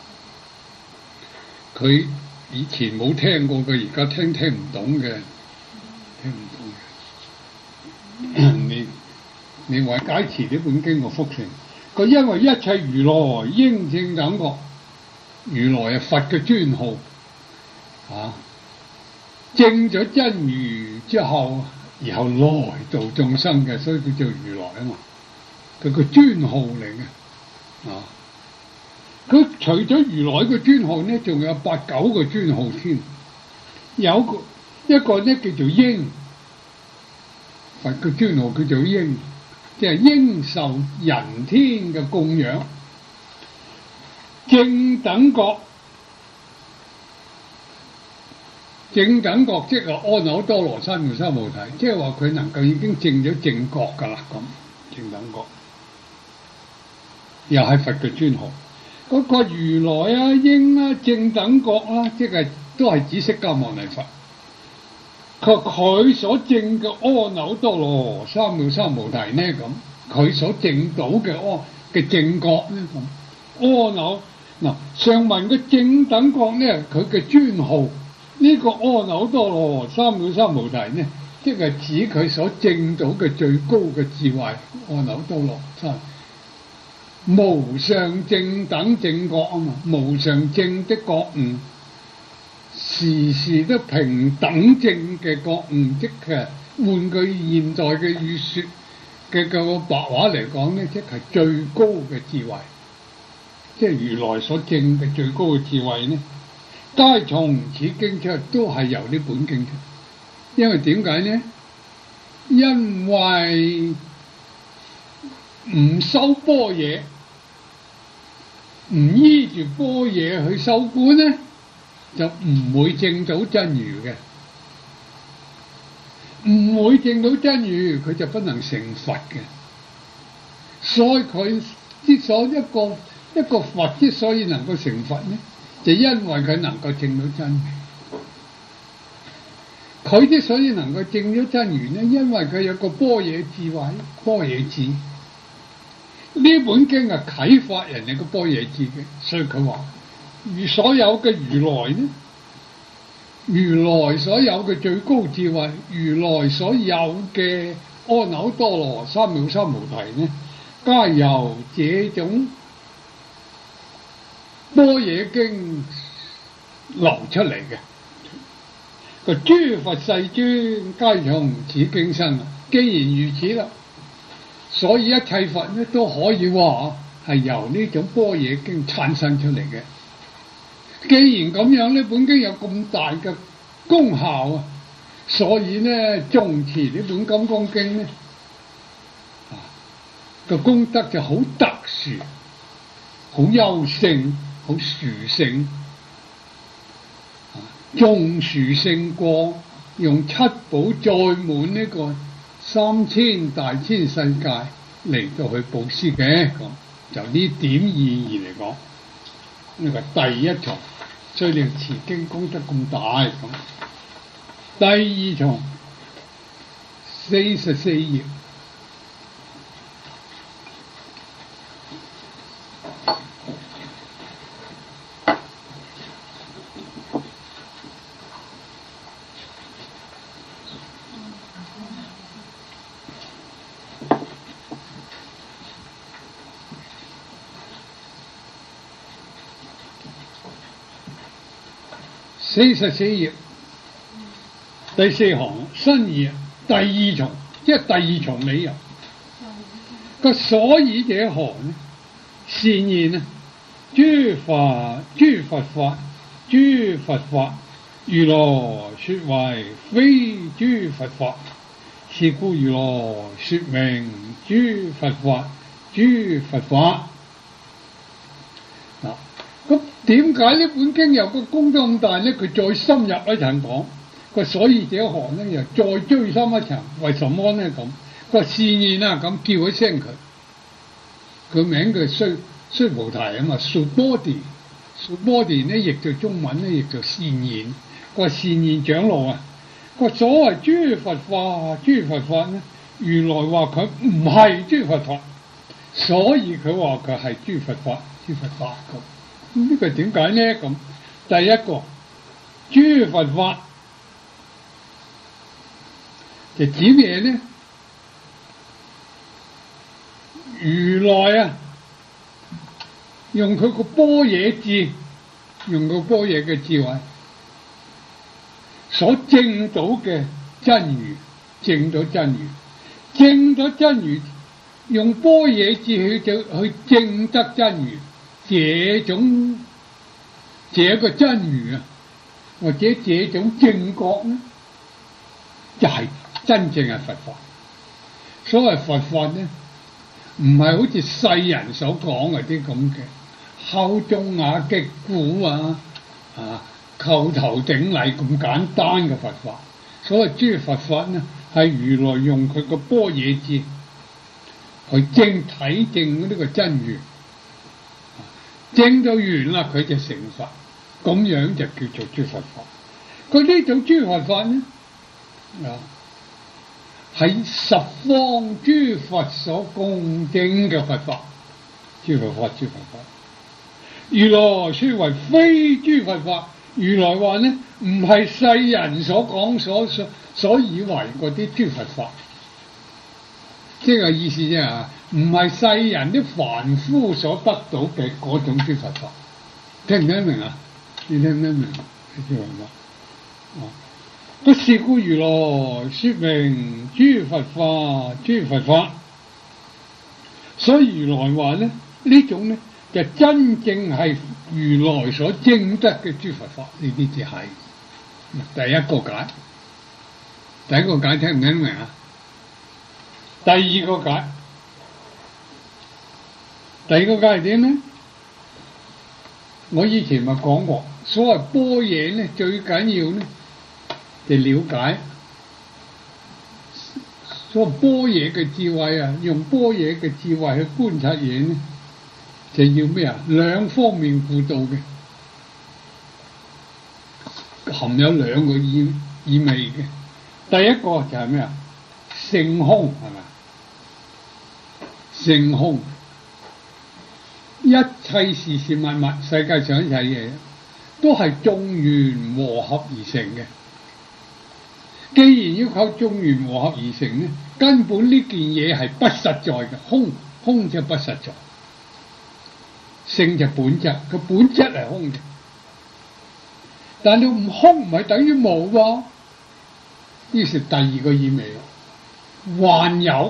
佢以前冇聽過嘅，而家聽唔懂嘅。聽唔到嘅，你話解持呢本經個福性，佢因為一切如來應正等覺，如來係佛嘅尊號，證咗真如之後，然後來度眾生嘅，所以叫做如來啊嘛，佢個尊號嚟嘅，佢除咗如來個尊號呢，仲有8、9個尊號添，有一個呢叫做應， 佛嘅尊號叫做應，即係應受人天嘅供養。正等覺，正等覺即係阿耨多羅三藐三菩提，即係話佢能夠已經證咗正覺㗎啦。咁正等覺又係佛嘅尊號。嗰個如來啊、應啊、正等覺啦，即係都係指釋迦牟尼佛。佢所證嘅阿耨多羅三藐三菩提呢？咁佢所證到嘅正覺呢？咁阿耨嗱，上文嘅正等覺呢，佢嘅尊號呢個阿耨多羅三藐三菩提呢，即係指佢所證到嘅最高嘅智慧阿耨多羅三。無上正等正覺啊嘛，無上正的覺悟，時時都平等正嘅覺悟，即係換句現代嘅語說嘅個白話嚟講咧，即係最高嘅智慧，即係如來所證嘅最高嘅智慧呢，皆從此經出，都係由呢本經出。因為點解呢？因為唔修般若，唔依住般若去修觀呢，就唔會證到真如嘅，唔會證到真如，佢就不能成佛嘅。所以佢之所以一個佛之所以能夠成佛呢，就因為佢能夠證到真如。佢之所以能夠證咗真如呢，因為佢有個般若智慧，般若智。呢本經係啟發人哋個般若智嘅，所以佢話如所有嘅如來呢，如來所有嘅最高智慧，如來所有嘅阿耨多羅三藐三菩提呢，皆由這種般若經流出嚟嘅。個諸佛世尊皆從此經生。既然如此啦，所以一切佛呢都可以話係由呢種般若經產生出嚟嘅。既然咁樣，呢本經有咁大嘅功效啊，所以呢誦持呢本金剛經呢個功德就好特殊、好優勝、好殊勝，仲殊勝過用七寶載滿呢個3000大千世界嚟到去布施嘅。咁就呢點意義嚟講，呢個第一重，所以你持經功德咁大。咁第二重44頁。44頁第4行新義第二重，即係第二重理由。個所以者何呢？善言啊，諸佛法，諸佛法，如來說為非諸佛法，是故如來說名諸佛法，諸佛法。咁點解呢本經有個功德咁大呢？佢再深入一層講，個所以者何呢？又再追深一層，為什麼呢？咁個善言啊，咁叫一聲佢名叫須菩提啊嘛，Subodhi 呢，譯做中文呢，譯做善言。個善言長老啊，個所謂諸佛法，諸佛法呢，原來話佢唔係諸佛法，所以佢話佢係諸佛法，諸佛法咁。呢個點解呢？咁第一個諸佛法就指咩呢？如來啊，用佢個般若智，用個般若嘅智慧所證到嘅真如，證到真如，證到真如，用般若智去證得真如。這個真如啊，或者這種正覺呢，就係真正係佛法。 所謂佛法咧，唔係好似世人所講嗰啲咁嘅敲鐘啊、擊鼓啊、叩頭頂禮咁簡單嘅佛法。所謂諸佛法呢，係如來用佢個般若智去體證呢個真如，證到完啦，佢就成佛，咁樣就叫做諸佛法。佢呢種諸佛法呢，係十方諸佛所共證嘅佛法，諸佛法，諸佛法。如來說為非諸佛法，如來話呢，唔係世人所講所以為嗰啲諸佛法，即係意思啫嚇，唔係世人啲凡夫所得到嘅嗰種諸佛法。聽唔聽得明啊？你聽唔聽得明？諸佛法。不是故如來說明諸佛法，諸佛法。所以如來話呢，呢種呢就真正係如來所證得嘅諸佛法。呢啲就係第一個解。第一個解聽唔聽得明啊？第二個解，第二個解係點呢？我以前咪講過，所謂般若呢，最緊要呢就了解所謂般若嘅智慧啊，用般若嘅智慧去觀察嘢呢，就要咩啊？兩方面輔導嘅，含有兩個意味嘅。第一個就係咩啊？性空係咪？性空，一切事事物物，世界上一切嘢都係眾緣和合而成嘅。既然要靠眾緣和合而成呢，根本呢件嘢係不實在嘅，空就不實在，性就本質，個本質係空嘅。但係唔空唔係等於冇喎，呢是第二個意味，還有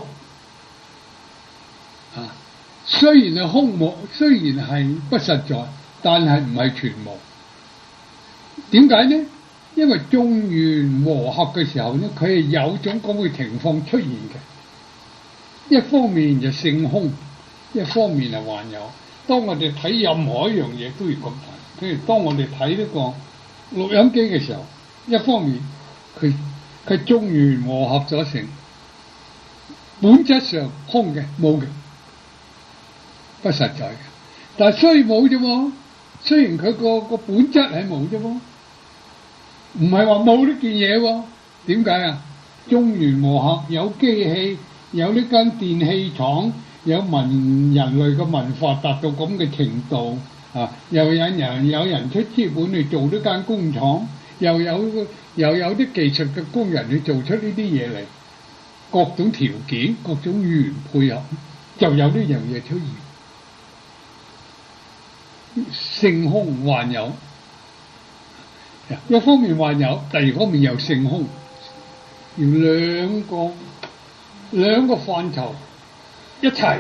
雖然係空無，雖然係不實在，但係唔係全無。點解呢？因為眾緣和合嘅時候呢，佢係有種咁嘅情況出現嘅。一方面就性空，一方面係還有。當我哋睇任何一樣嘢都要咁睇。譬如當我哋睇呢個錄音機嘅時候，一方面佢眾緣和合所成，本質上空嘅冇嘅，不實在嘅。但係雖冇啫喎，雖然佢個本質係冇啫喎。唔係話冇呢件嘢喎？點解啊？眾緣和合，有機器，有呢間電器廠，有人類嘅文化達到咁嘅程度啊！又有人出資本去做呢間工廠，又有啲技術嘅工人去做出呢啲嘢嚟，各種條件、各種緣配合，就有呢樣嘢出現。性空還有。一方面還有，第二方面又性空，要兩個範疇一齊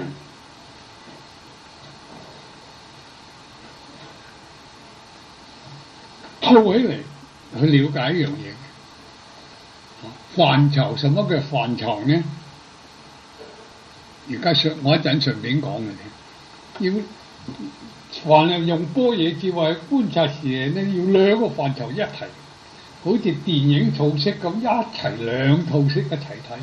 套起嚟去了解一樣嘢。範疇，什麼叫範疇呢？而家我一陣順便講嘅添，要。凡係用般若智慧去觀察事嘢呢，要兩個範疇一齊，好似電影套式咁一齊，兩套式一齊睇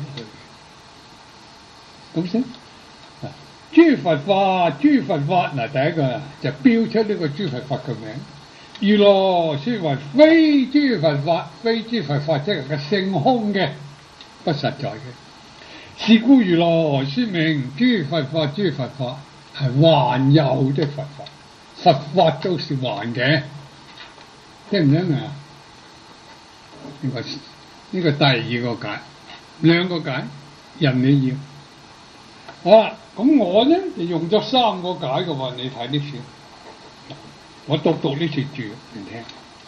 去，咁先。諸佛法，諸佛法嗱，第一個就標出呢個諸佛法嘅名。如來說為非諸佛法，非諸佛法即係個性空嘅，不實在嘅。是故如來說明諸佛法，諸佛法係還有的佛法。佛法都是還嘅，聽唔聽明啊？呢個第二個解，兩個解任你要。好啦，咁我呢就用咗三個解嘅喎，你睇呢處，我讀呢處住你聽。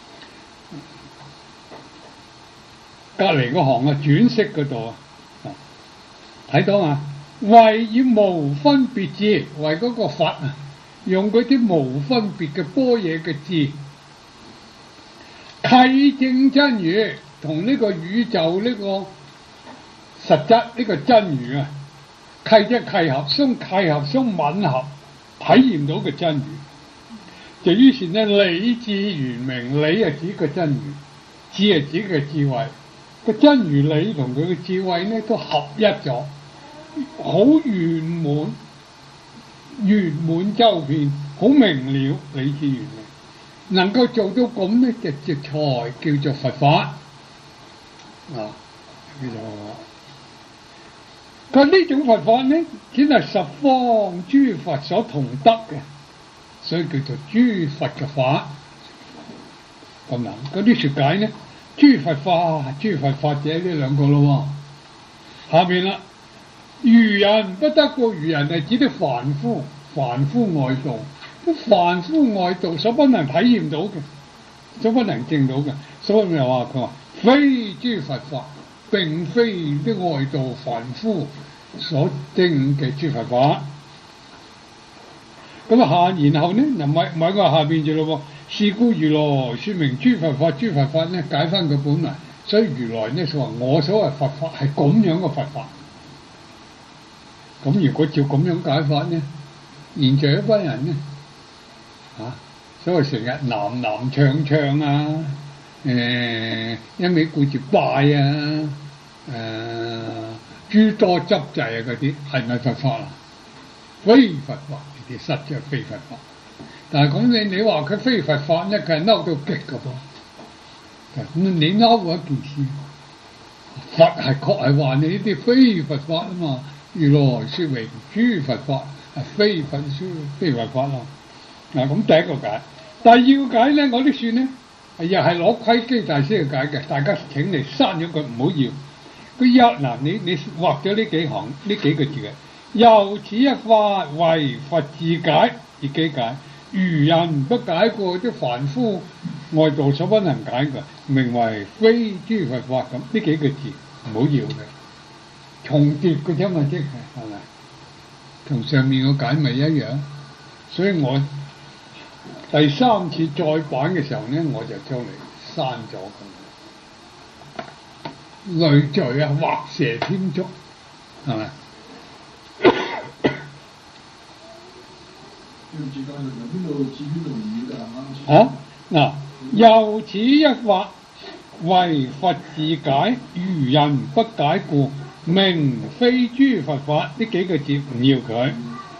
隔離嗰行啊，轉色嗰度啊，睇到嘛？為以無分別智，為嗰個佛啊。用嗰啲無分別嘅般若嘅智，契證真如，同呢個宇宙呢個實質呢個真如啊， 契即契合，相契合相吻合，體驗到嘅真如。就於是呢，理智圓明，理係指個真如，智係指嘅智慧。個真如理同佢嘅智慧呢都合一咗，好圓滿，圓滿周遍，好明了，理智圓明，能夠做到咁呢，就才叫做佛法啊！叫做佛法。咁呢種佛法呢，只係十方諸佛所同得嘅，所以叫做諸佛嘅法。咁嗱，嗰啲説解呢？諸佛法，諸佛法者呢兩個咯喎。下邊啦，愚人不得過，愚人係指啲凡夫，凡夫外道，啲凡夫外道所不能體驗到嘅，所不能證到嘅，所以咪話佢話非諸佛法，並非啲外道凡夫所證嘅諸佛法。咁啊然後呢，嗱咪個下邊就咯喎。是故如來說明諸佛法，諸佛法呢解翻佢本來，所以如來呢就話我所謂佛法係咁樣嘅佛法。咁如果照咁樣解法呢，現在一班人呢所謂成日南南唱唱啊，一味顧住拜啊，諸多執滯啊嗰啲，係咪佛法啊？非佛法，呢啲實在非佛法。但係咁你話佢非佛法呢，佢係嬲到極㗎噃。咁你嬲嗰件事，佛係確係話你呢啲非佛法啊嘛。如來說明諸佛法係非佛法咯。嗱咁第一個解，但係要解呢，我啲算呢，又係攞窺基大師去解嘅。大家請你刪咗佢，唔好要。佢一嗱你畫咗呢幾行呢幾個字嘅，由此一法為佛自解，自己解。愚人不解過，啲凡夫外道所不能解嘅，名為非諸佛法。咁呢幾個字唔好要嘅，重疊嘅啫嘛，即係咪？同上面個解咪一樣？所以我第三次再版嘅時候呢，我就將嚟刪咗佢，累贅啊，畫蛇添足，係咪？嗱，由此一法為佛自解，愚人不解故，名非諸佛法。呢幾個字唔要佢。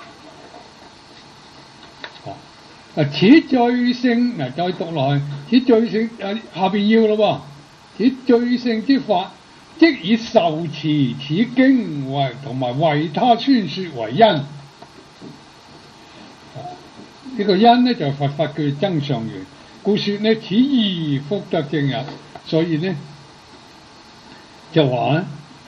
此最勝嗱，再讀落去，此最勝下邊要咯喎，此最勝之法，即以受持此經為同埋為他宣説為因。呢個因呢，就係佛法叫增上緣，故說呢此義福德正日，所以呢就話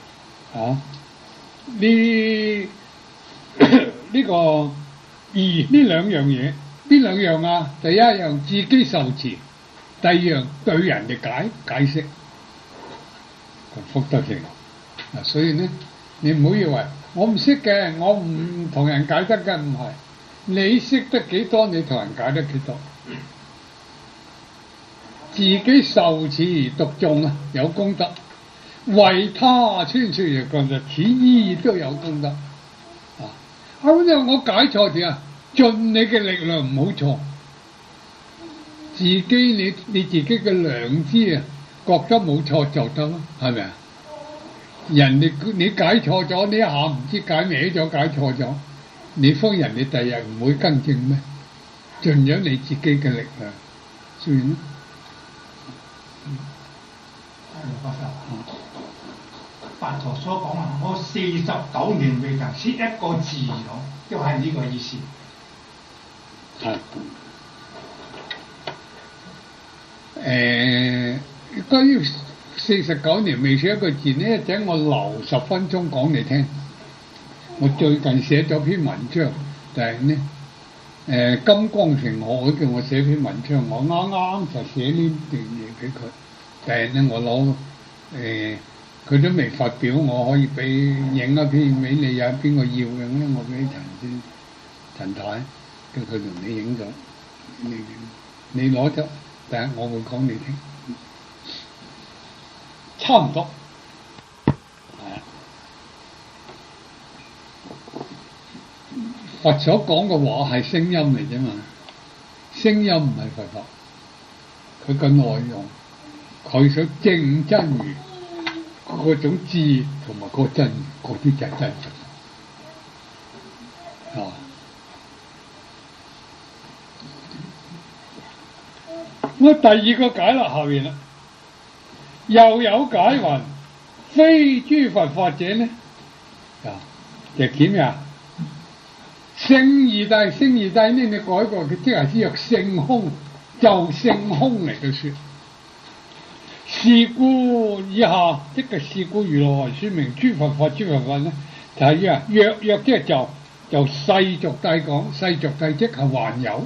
呢個義呢兩樣嘢，邊兩樣啊？第一樣自己受持，第二樣對人哋解釋，福德正日。所以呢你唔好以為我唔識嘅，我唔同人解得嘅，唔係。你識得幾多，你同人解得幾多。自己受持而讀誦啊，有功德；為他宣説而講就此義都有功德。咁我解錯點啊？盡你嘅力量唔好錯。自己你自己嘅良知啊，覺得冇錯就得咯，係咪啊？人哋你解錯咗，你一下唔知解歪咗，解錯咗。你方人你第日唔會更正咩？盡咗你自己嘅力量，算啦。 佛陀所講啊，我49年未曾寫一個字咁，都係呢個意思。 係。關於49年未寫一個字呢，一陣我留10分鐘講你聽。我最近寫咗篇文章，就係呢金光城海叫我寫篇文章，我啱啱就寫呢段嘢俾佢，但係呢我攞佢都未發表，我可以俾影一篇俾你啊，邊個要嘅咧？我俾陳太，叫佢同你影咗，你攞咗，但係我會講你聽，差唔多。 佛所講嘅話係聲音嚟啫嘛，聲音唔係佛法，佢個內容，佢所證真如嗰種智同埋個真如，嗰啲就係真佛。啊！咁第二個解啦，下面啦，又有解云，非諸佛法者呢？啊，就點呀？聖義諦，聖義諦呢？你改過佢即係指入性空，就性空嚟嘅說。是故以下，即係是故如來說明諸佛法，諸佛法呢，就係若即係就世俗諦講，世俗諦即係還有。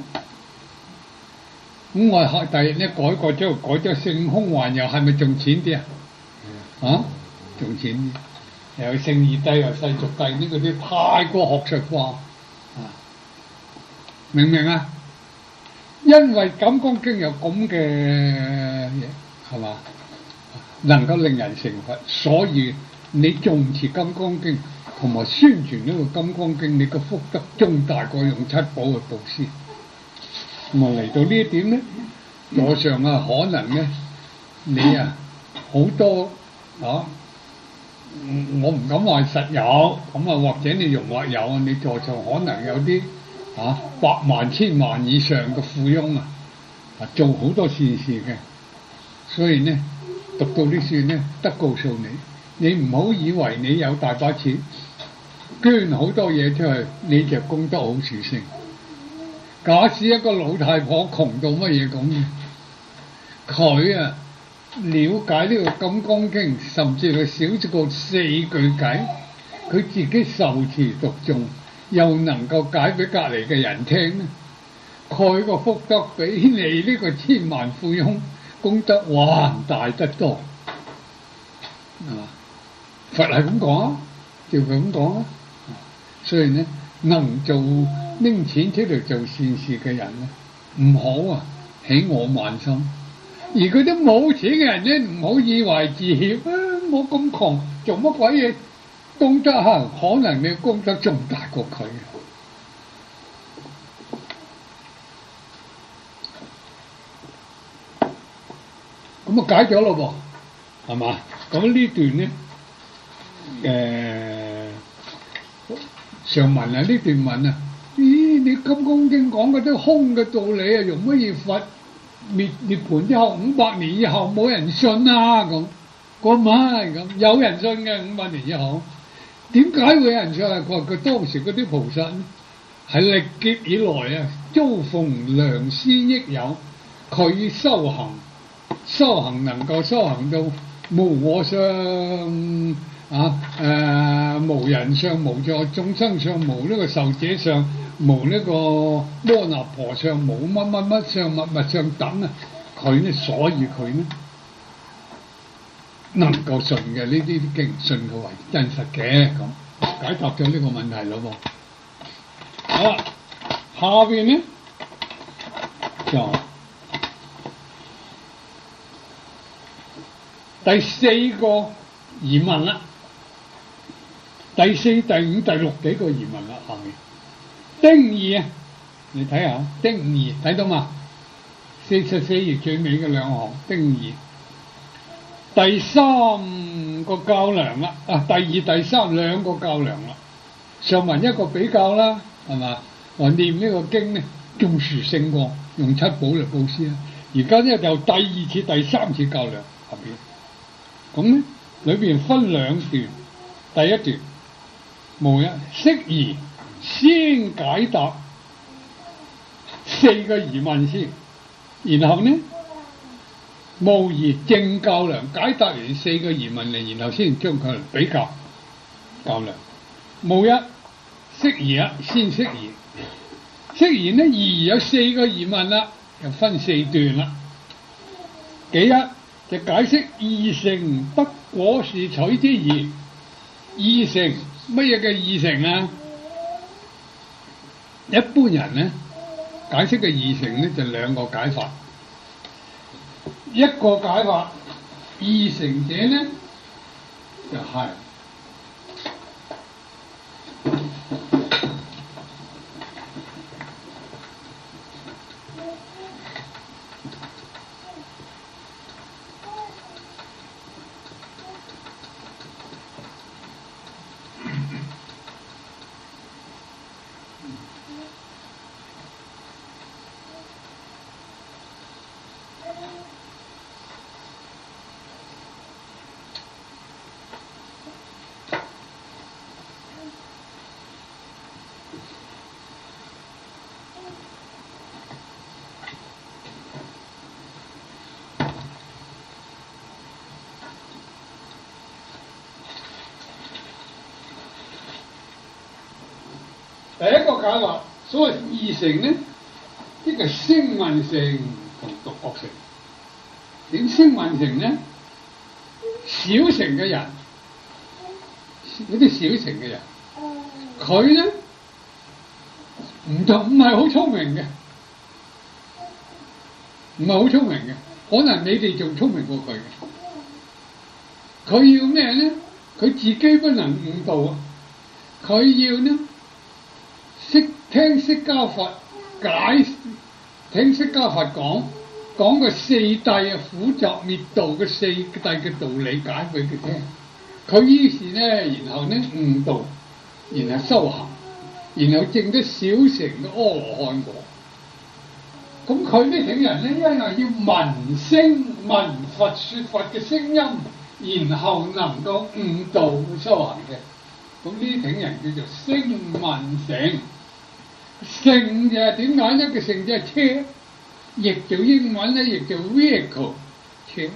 咁我第日咧改過之後，改咗性空還有，係咪仲淺啲啊？啊，仲淺啲。又有聖義諦又世俗諦呢嗰啲太過學術化啊！明唔明啊？因為《金剛經》有咁嘅嘢，係嘛？能夠令人成佛，所以你重持《金剛經》同埋宣傳呢個《金剛經》，你個福德仲大過用七寶去布施。咁啊嚟到呢一點咧，座上啊可能咧，你啊好多啊，我唔敢話實有，咁啊或者你容或有，你座上可能有啲百萬千萬以上嘅富翁啊做好多善事嘅，所以呢讀到啲書呢，得告訴你，你唔好以為你有大把錢，捐好多嘢出去，你就功德好殊勝。假使一個老太婆窮到乜嘢咁嘅，佢啊了解呢個《金剛經》，甚至佢少過4句偈，佢自己受持讀誦，又能夠解俾隔離嘅人聽咧，佢個福德比你呢個千萬富翁功德還大得多，係嘛？佛係咁講啊，照佢咁講啊，所以呢，能做拎錢出嚟做善事嘅人咧，唔好啊起我慢心。而嗰啲冇錢嘅人咧，唔好以為自協啊！我咁窮，做乜鬼嘢？功德可能你功德仲大過佢。咁啊解咗咯噃，係嘛？咁呢段咧，上文啊，呢段文啊，咦？你《金剛經》講嗰啲空嘅道理啊，用乜嘢佛涅槃之後500年以後冇人信啊？咁唔係咁，有人信嘅500年以後，點解會有人信啊？佢當時嗰啲菩薩係歷劫以來啊，遭逢良師益友，佢修行能夠修行到無我相無人相、無眾生相、無呢個受者相、無呢個摩納婆相、無乜相、物相等啊，佢呢，所以佢呢能夠信嘅呢啲經，信佢為真實嘅，咁解答咗呢個問題咯喎。好啦，下邊呢就第4個疑問啦，第4、第5、第6幾個疑問啦，下面丁二啊，你睇下丁二睇到嘛？44頁最尾嘅2行丁二，第3個較量啦，第2、第3兩個較量啦。上文一個比較啦，係嘛？話念呢個經呢，仲殊勝過用七寶嚟布施啦。而家呢就第2次、第3次較量下邊。咁咧，裏邊分2段。第一段無一適宜先解答4個疑問先，然後呢無疑正較量，解答完4個疑問嚟，然後先將佢比較較量。無一適宜啊，先適宜。適宜呢，疑有4個疑問啦，又分4段啦。其一就解釋二乘不果是取之疑。二乘乜嘢嘅二乘啊？一般人呢解釋嘅二乘呢就2個解法。一個解法，二乘者呢就係第一個解話，所謂二乘呢，呢個聲聞乘同獨覺乘。點聲聞乘呢？小乘嘅人，嗰啲小乘嘅人，佢咧唔係好聰明嘅，唔係好聰明嘅，可能你哋仲聰明過佢嘅。佢要咩咧？佢自己不能悟道啊！佢要呢？聽釋迦佛解，聽釋迦佛講個四諦啊，苦集滅道嘅四諦嘅道理解俾佢聽。佢於是咧，然後咧悟道，然後修行，然後證得小乘嘅阿羅漢果。咁佢呢種人咧，因為要聞聲聞佛說佛嘅聲音，然後能夠悟道修行嘅。咁呢種人叫做聲聞乘。乘就係點解呢？個乘就係車，譯做英文咧，譯做 vehicle 車。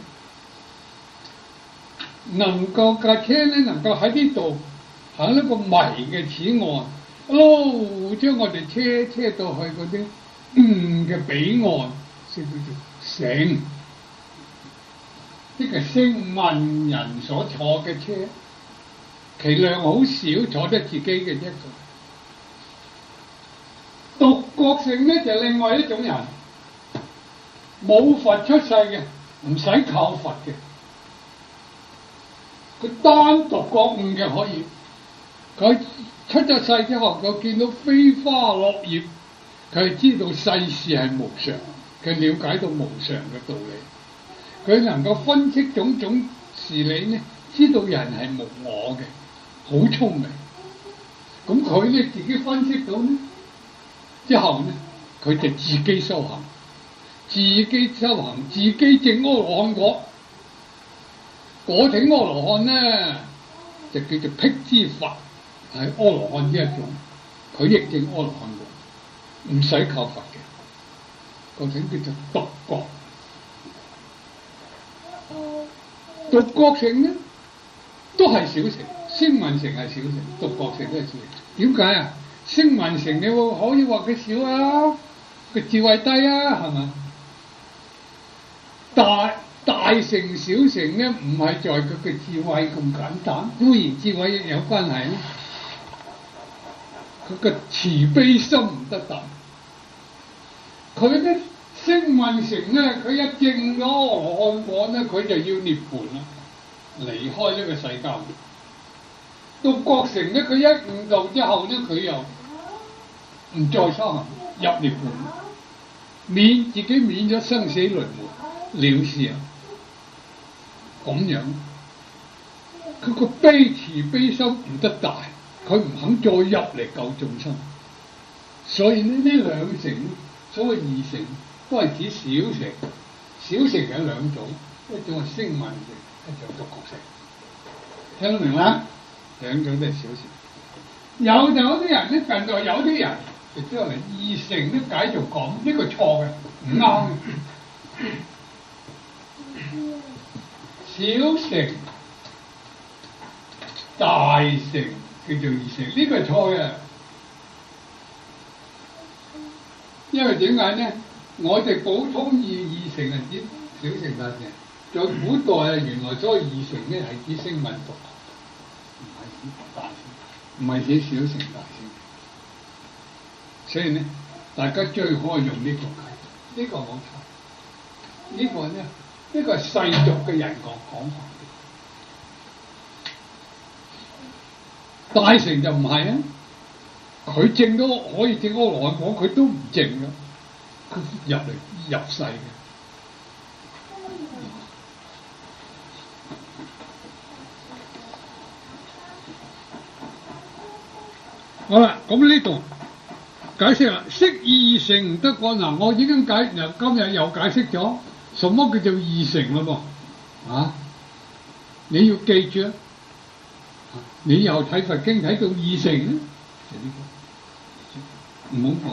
能夠架車咧，能夠喺呢度行一個迷嘅此岸，一路將我哋車到去嗰啲嘅彼岸，先叫做乘。呢個聲聞人所坐嘅車，其量好少，坐得自己嘅一個。獨覺乘咧就另外一種人，冇佛出世嘅，唔使靠佛嘅，佢單獨覺悟嘅可以。佢出咗世之後，佢見到飛花落葉，佢知道世事係無常，佢了解到無常嘅道理，佢能夠分析種種事理呢，知道人係無我嘅，好聰明。咁佢咧自己分析到呢？之後呢，佢就自己修行，自己證阿羅漢果。嗰種阿羅漢呢，就叫做辟支佛，係阿羅漢之一種。佢亦證阿羅漢果，唔使靠佛嘅。嗰種叫做獨覺。獨覺乘呢，都係小乘，聲聞乘係小乘，獨覺乘都係小乘。點解啊？聲聞乘你可以話佢少啊，佢智慧低啊，係嘛？大乘小乘咧，唔係在佢嘅智慧咁簡單，當然智慧有關係，佢嘅慈悲心唔得大。佢咧聲聞乘咧，佢一證咗阿羅漢果咧，佢就要涅槃啦，離開呢個世間。獨覺乘咧，佢一悟道之後咧，佢又唔再修行，入涅槃，自己免咗生死輪迴，了事啊！咁樣，佢個慈悲心唔得大，佢唔肯再入嚟救眾生，所以呢兩乘，所謂二乘，都係指小乘。小乘有兩種，一種係聲聞乘，一種獨覺乘。聽得明啦？兩種都係小乘。有啲人咧，近代有啲人就將嚟二乘都解做講，呢個錯嘅，唔啱嘅。小乘、大乘叫做二乘，呢個係錯嘅。因為點解咧？我哋普通二乘係指小乘、大乘，在古代啊，原來所謂二乘咧係指聲聞獨覺，唔係指大乘，唔係指小乘、大乘。所以咧，大家最好係用呢個解，呢個冇錯。呢個咧。呢個係世俗嘅人講法，大乘就唔係啊！佢證都可以證阿羅漢果，佢都唔證嘅。 入世嘅。好啦，咁呢度解釋啦，識二乘得果嗱，我已經今日又解釋咗什麼叫做二乘啦噃，啊，你要記住啊，你又睇佛經睇到二乘咧，就呢個唔好錯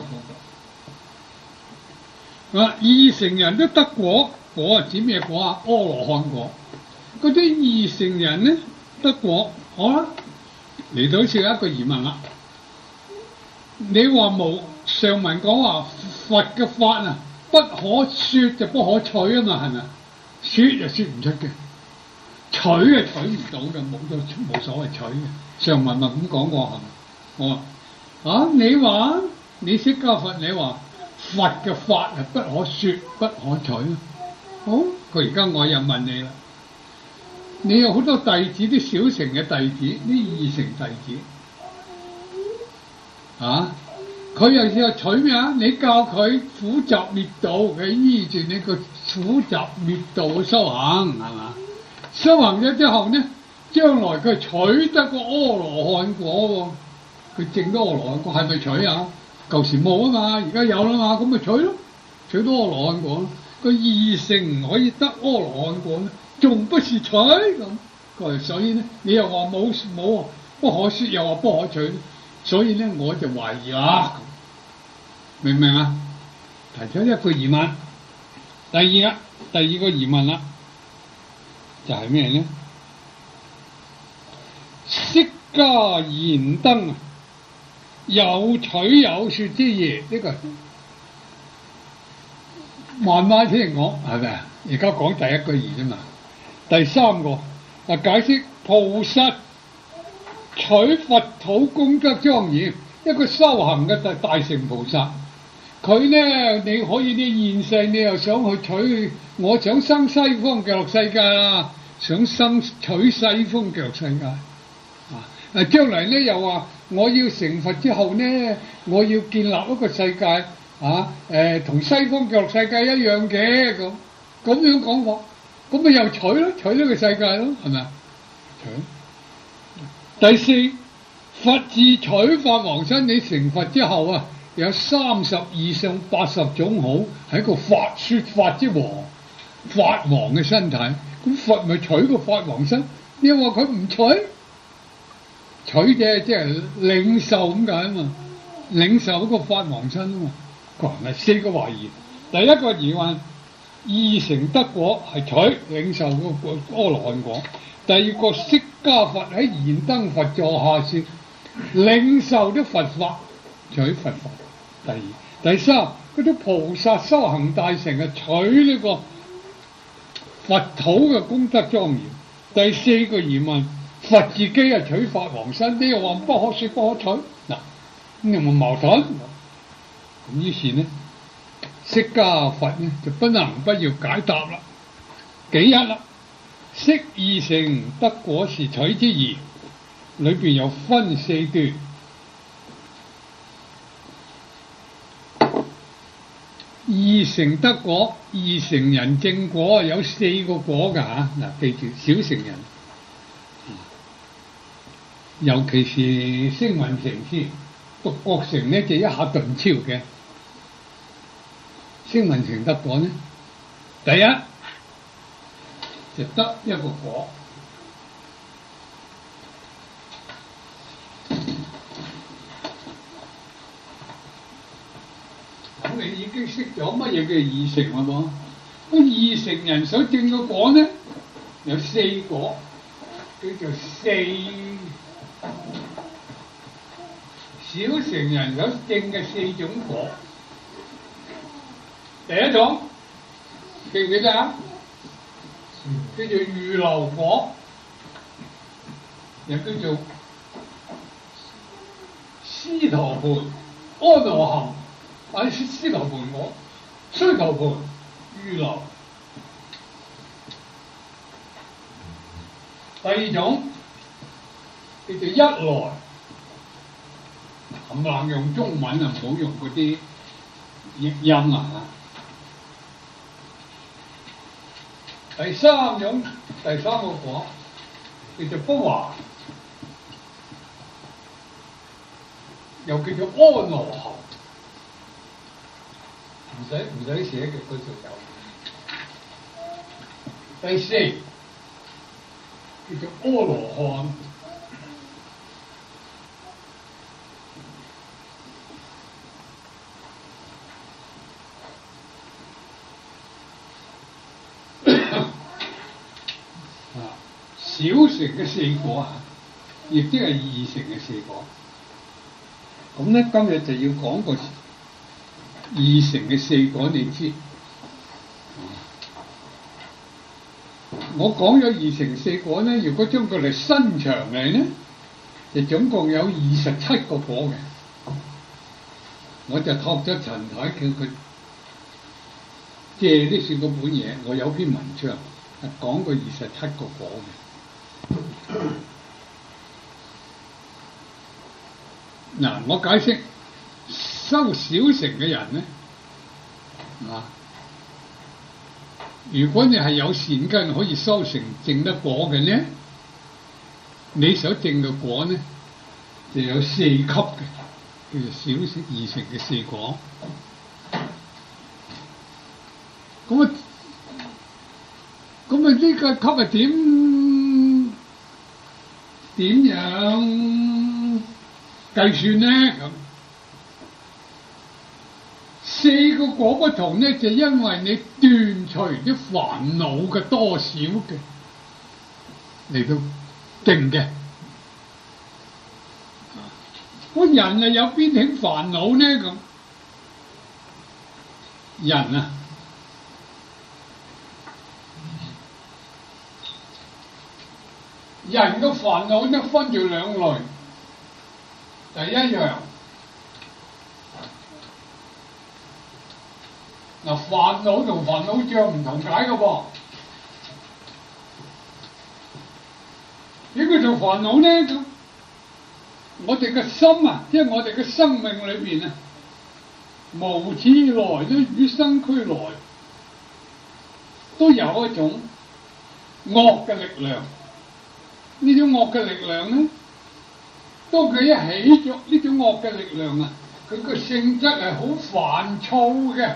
錯。啊，二乘人都得果，果啊指咩果啊？阿羅漢果。嗰啲二乘人咧得果，好啦，嚟到好似有一個疑問啦。你話冇上文講話佛嘅法啊，不可說就不可取啊嘛，係咪？說就說唔出嘅，取啊取唔到嘅，冇所謂取嘅。上文咪咁講過係咪？我話啊，你話你釋迦佛，你話佛嘅法係不可說不可取啊。好，佢而家我又問你啦，你有好多弟子，啲小乘嘅弟子，啲二乘弟子。啊！佢又要取咩啊？你教佢苦集滅道，佢依住你個苦集滅道嘅修行，係嘛？修行咗之後呢，將來佢取得個阿羅漢果喎，佢證到阿羅漢果係咪取啊？舊時冇啊嘛，而家有啦嘛，咁咪取咯，取到阿羅漢果咯。個二乘可以得阿羅漢果咧，仲不是取咁？所以呢，你又話冇不可說，又話不可取。所以咧，我就懷疑啦，明唔明啊？提出一個疑問，第二個疑問啦，就係咩咧？釋迦燃燈有取有說之義，呢個慢慢聽人講係咪啊？而家講第一個義啫嘛，第三個啊解釋菩薩取佛土功德莊嚴，一個修行嘅大乘菩薩，佢咧你可以啲現世你又想去取，我想生西方極樂世界啊，想取西方極樂世界啊！將來咧又話我要成佛之後咧，我要建立一個世界啊，同西方極樂世界一樣嘅咁樣講法，咁咪又取咯，取呢個世界咯，係咪啊？取。第四，佛自取法王身，你成佛之後啊，有32相80種好，係一個法說法之王，法王嘅身體。咁佛咪取個法王身？你話佢唔取，取嘅即係領受咁解啊嘛，領受一個法王身啊嘛。佢係四個懷疑。第一個疑問，二乘得果係取領受嗰個阿羅漢果。第二個釋迦佛喺燃燈佛座下說，領受啲佛法，取佛法。第三，嗰啲菩薩修行大乘啊，取呢個佛土嘅功德莊嚴。第四個疑問，佛自己啊取法王身，你又話不可說不可取，嗱，咁有冇矛盾？咁於是呢，釋迦佛呢就不能不要解答啦。幾日啦？識二乘得果是取之義，裏邊有分四段。二乘得果，二乘人證果有四個果㗎嚇。嗱，記住小乘人，尤其是聲聞乘先，獨覺乘呢就一下頓超嘅。聲聞乘得果呢，第一就得一個果，咁你已經識咗乜嘢叫二乘啦噃？咁二乘人所證嘅果呢，有四果，叫做四小乘人所證嘅四種果。第一種記唔記得啊？叫做預流果，又叫做獅頭盤、阿羅含，或者獅頭盤果、須頭盤、預流。第二種叫做一來，冚唪唥用中文啊，唔好用嗰啲譯音啊。 第三個果叫做不還，又叫做阿羅漢，唔使寫嘅嗰度有。第四叫做阿羅漢。小乘嘅四果啊，亦即係二乘嘅四果。咁咧，今日就要講個二乘嘅四果，你知。我講咗二乘四果咧，如果將佢哋伸長嚟咧，就總共有27個果嘅。我就託咗陳太叫佢借呢4個本嘢，我有篇文章係講過27個果嘅。嗱，我解釋修小乘嘅人咧，如果你係有善根可以修成證得果嘅咧，你所證嘅果咧就有4級嘅，叫做小乘二乘嘅4果。咁呢個級係點樣計算呢？咁4個果不同呢，就因為你斷除啲煩惱嘅多少嘅嚟到定嘅。個人啊有邊種煩惱呢？咁人啊，人嘅煩惱咧分咗2類。第一樣，嗱，煩惱同煩惱障唔同解嘅噃。點叫做煩惱呢？咁我哋嘅心啊，即係我哋嘅生命裏邊啊，無始來都與生俱來都有一種惡嘅力量。呢種惡嘅力量咧，當佢一起咗呢種惡嘅力量啊，佢個性質係好煩躁嘅。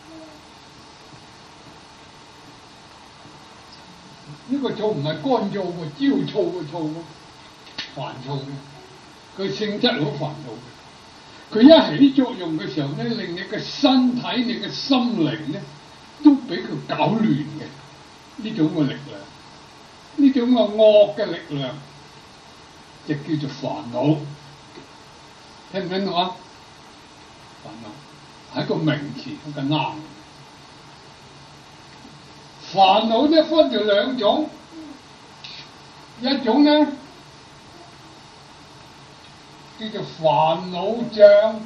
呢個躁唔係乾燥嘅，焦躁嘅躁，煩躁嘅。佢性質好煩躁嘅。佢一起作用嘅時候咧，令你嘅身體、你嘅心靈咧，都俾佢搞亂嘅。呢種嘅力量。呢種嘅惡嘅力量，就叫做煩惱，聽唔聽到啊？煩惱係一個名詞，一個啱。煩惱咧分咗2種，一種咧叫做煩惱障，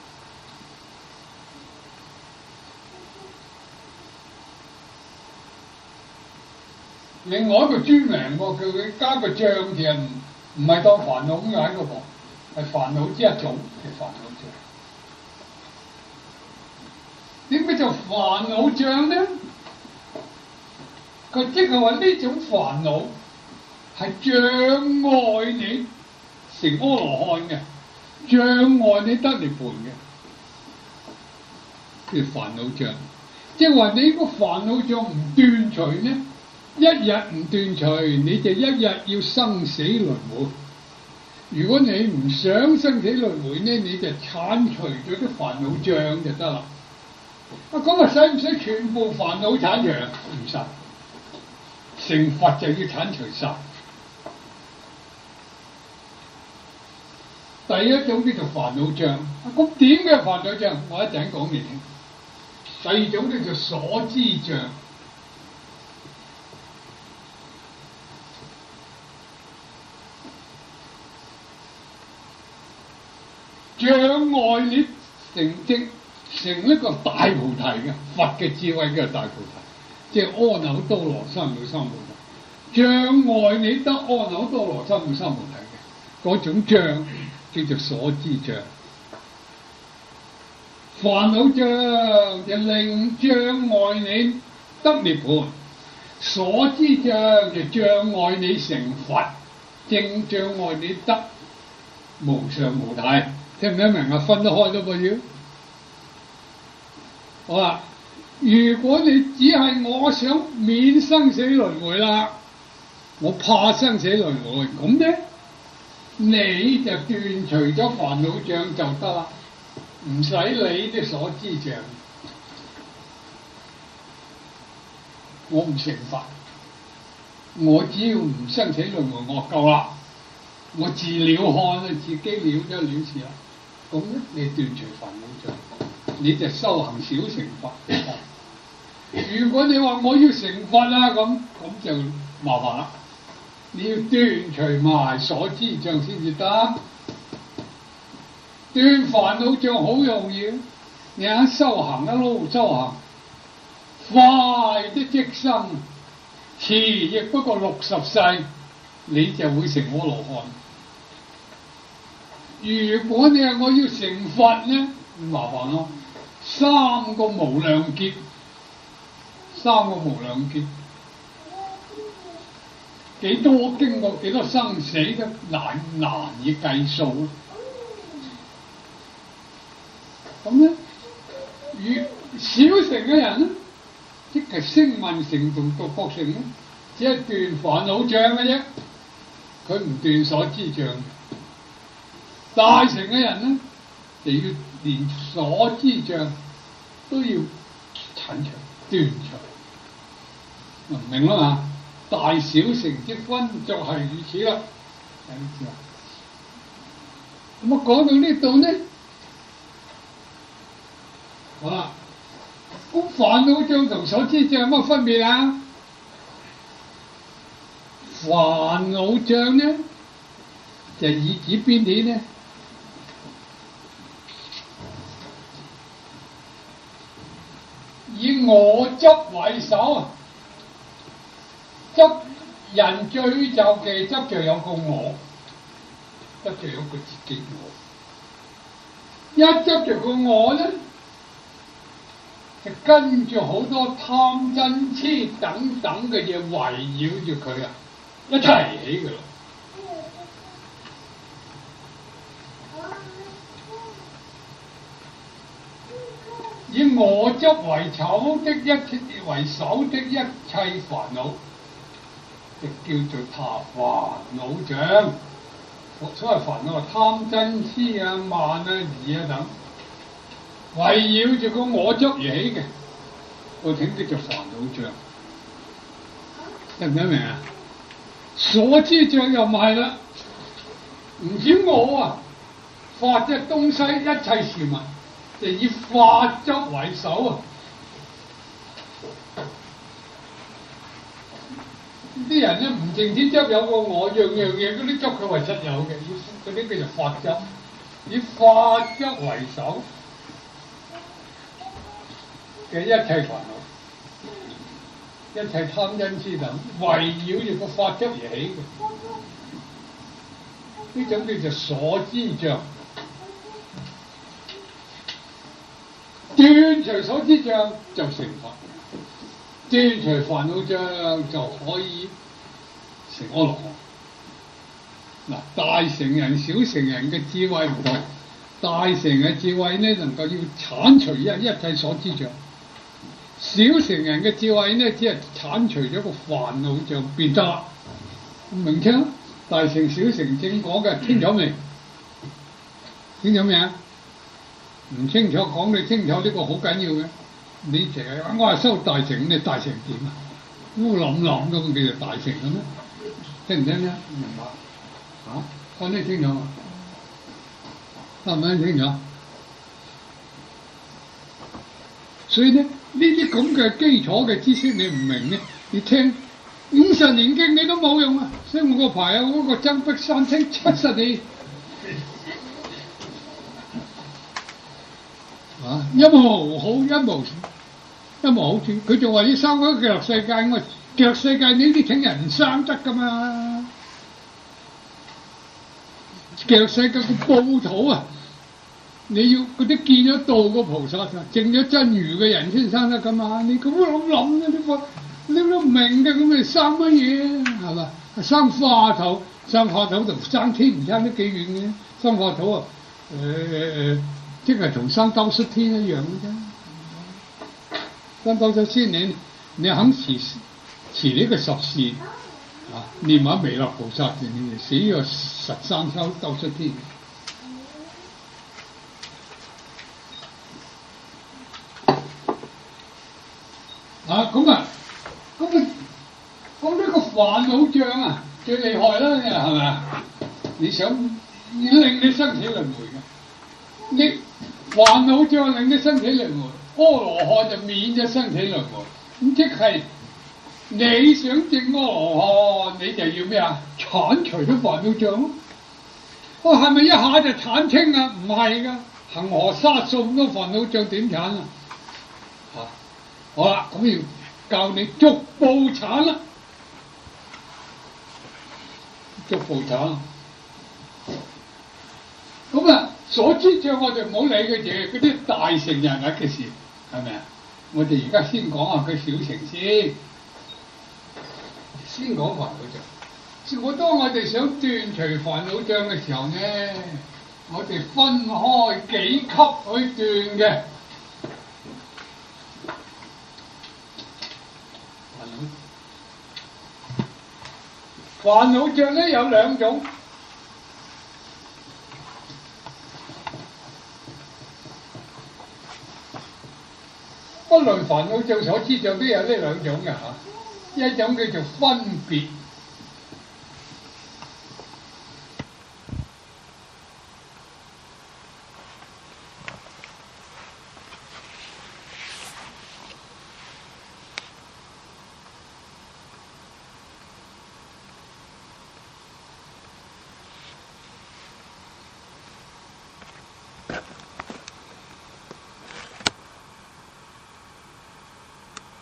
另外一個專名喎，佢加個障字唔係當煩惱咁解嘅噃，係煩惱之一種嘅煩惱障。點解就煩惱障呢？佢即係話呢種煩惱係障礙你成阿羅漢嘅，障礙你得涅槃嘅，叫煩惱障。即係話你個煩惱障唔斷除呢？一日唔斷除，你就一日要生死輪迴。如果你唔想生死輪迴呢，你就剷除咗啲煩惱障就得啦。咁啊，使唔使全部煩惱剷除？唔使，成佛就要剷除晒。第一種叫做煩惱障。咁點嘅煩惱障？我一陣講你聽。第二種叫做所知障。障礙你成一個大菩提嘅佛嘅智慧嘅大菩提，即係阿耨多羅三藐三菩提。障礙你得阿耨多羅三藐三菩提嘅嗰種障叫做所知障。煩惱障就令障礙你得涅槃， 所知障就障礙你成佛，正障礙你得無上無大，聽唔聽明啊？分得開都噃要。好啦，如果你只係我想免生死輪迴啦，我怕生死輪迴，咁咧你就斷除咗煩惱障就得啦，唔使理啲所知障。我唔成佛，我只要唔生死輪迴我夠啦，我自了漢啊，自己了咗了事啦。咁咧，你斷除煩惱障，你就修行小成佛。如果你話我要成佛啦，咁就麻煩啦。你要斷除埋所知障先至得。斷煩惱障好容易，你一修行一路修行，快的即生，遲亦不過60世，你就會成阿羅漢。如果你話我要成佛咧，麻煩咯。三個無量劫，幾多經過幾多生死都難以計數啊！咁咧，與小乘嘅人咧，即係聲聞乘同獨覺乘咧，只係斷煩惱障嘅啫，佢唔斷所知障。大乘嘅人咧，就要連所知障都要剷除斷除，明啦嘛？大小乘之分就係如此啦。咁啊，講到呢度咧，好啦，咁煩惱障同所知障有乜分別啊？煩惱障咧，就以指邊啲咧？以我執為首，執人最就嘅執着有個我，執着有個自己我。一執着個我咧，就跟住好多貪嗔痴等等嘅嘢圍繞住佢啊，一齊起㗎啦。以我執為首的為首的一切煩惱，就叫做煩惱障。所謂煩惱係貪嗔痴啊、慢啊、疑啊等，圍繞住個我執而起嘅，我稱叫做煩惱障。聽唔聽明啊？所知障又唔係啦，唔止我啊，法嘅東西一切事物，就以法執為首啊！啲人咧唔淨止執有個我，樣樣嘢嗰啲執佢為實有嘅，嗰啲叫做法執，以法執為首嘅一切煩惱、一切貪嗔痴等，圍繞住個法執而起嘅，呢種叫做所知障。斷除所知障就成佛，斷除煩惱障就可以成阿羅漢。嗱，大乘人、小乘人嘅智慧唔同，大乘嘅智慧呢能夠要剷除一切所知障，小乘人嘅智慧呢只係剷除咗個煩惱障便得啦。明清大乘小乘正講嘅清楚未？清楚未啊？唔清楚講你清楚，呢個好緊要嘅。你成日我係修大乘，你大乘點啊？我諗咁叫做大乘嘅咩？聽唔聽咧？明白嚇？講得清楚嘛？聽唔聽清楚？所以咧，呢啲咁嘅基礎嘅知識你唔明咧，你聽50年經你都冇用啊！所以我個牌啊，嗰個曾璧山聽70年。啊！一無好，一無好處，佢仲話要生嗰個極樂世界，我極樂世界呢啲請人唔生得噶嘛？極樂世界個報土啊，你要嗰啲見咗道個菩薩啊，證咗真如嘅人先生得噶嘛？你咁諗啊？ 你都唔明嘅，咁你生乜嘢係嘛？生花頭，生花頭同生天唔差得幾遠嘅，生花頭啊，即係同生兜率天一樣嘅啫。生兜率天你肯持呢個十事啊，念下彌勒菩薩，你死咗13秋兜率天。咁呢個煩惱障啊，最厲害啦，係咪啊？你想令你身體輪迴嘅，你煩惱障令你身體輪迴，阿羅漢就免咗身體輪迴。咁即係你想證阿羅漢，你就要咩啊？剷除咗煩惱障咯。係咪一下就剷清啊？唔係噶，恒河沙數咁多煩惱障點剷啊？好啦，咁要教你逐步剷啦，逐步剷。咁啊，所知障我哋唔好理佢哋嗰啲大乘人物嘅事，係咪啊？我哋而家先講下佢小乘先講煩惱障。當我哋想斷除煩惱障嘅時候呢，我哋分開幾級去斷嘅。煩惱障咧有兩種，不論煩惱障所知障都有呢兩種嘅嚇，一種叫做分別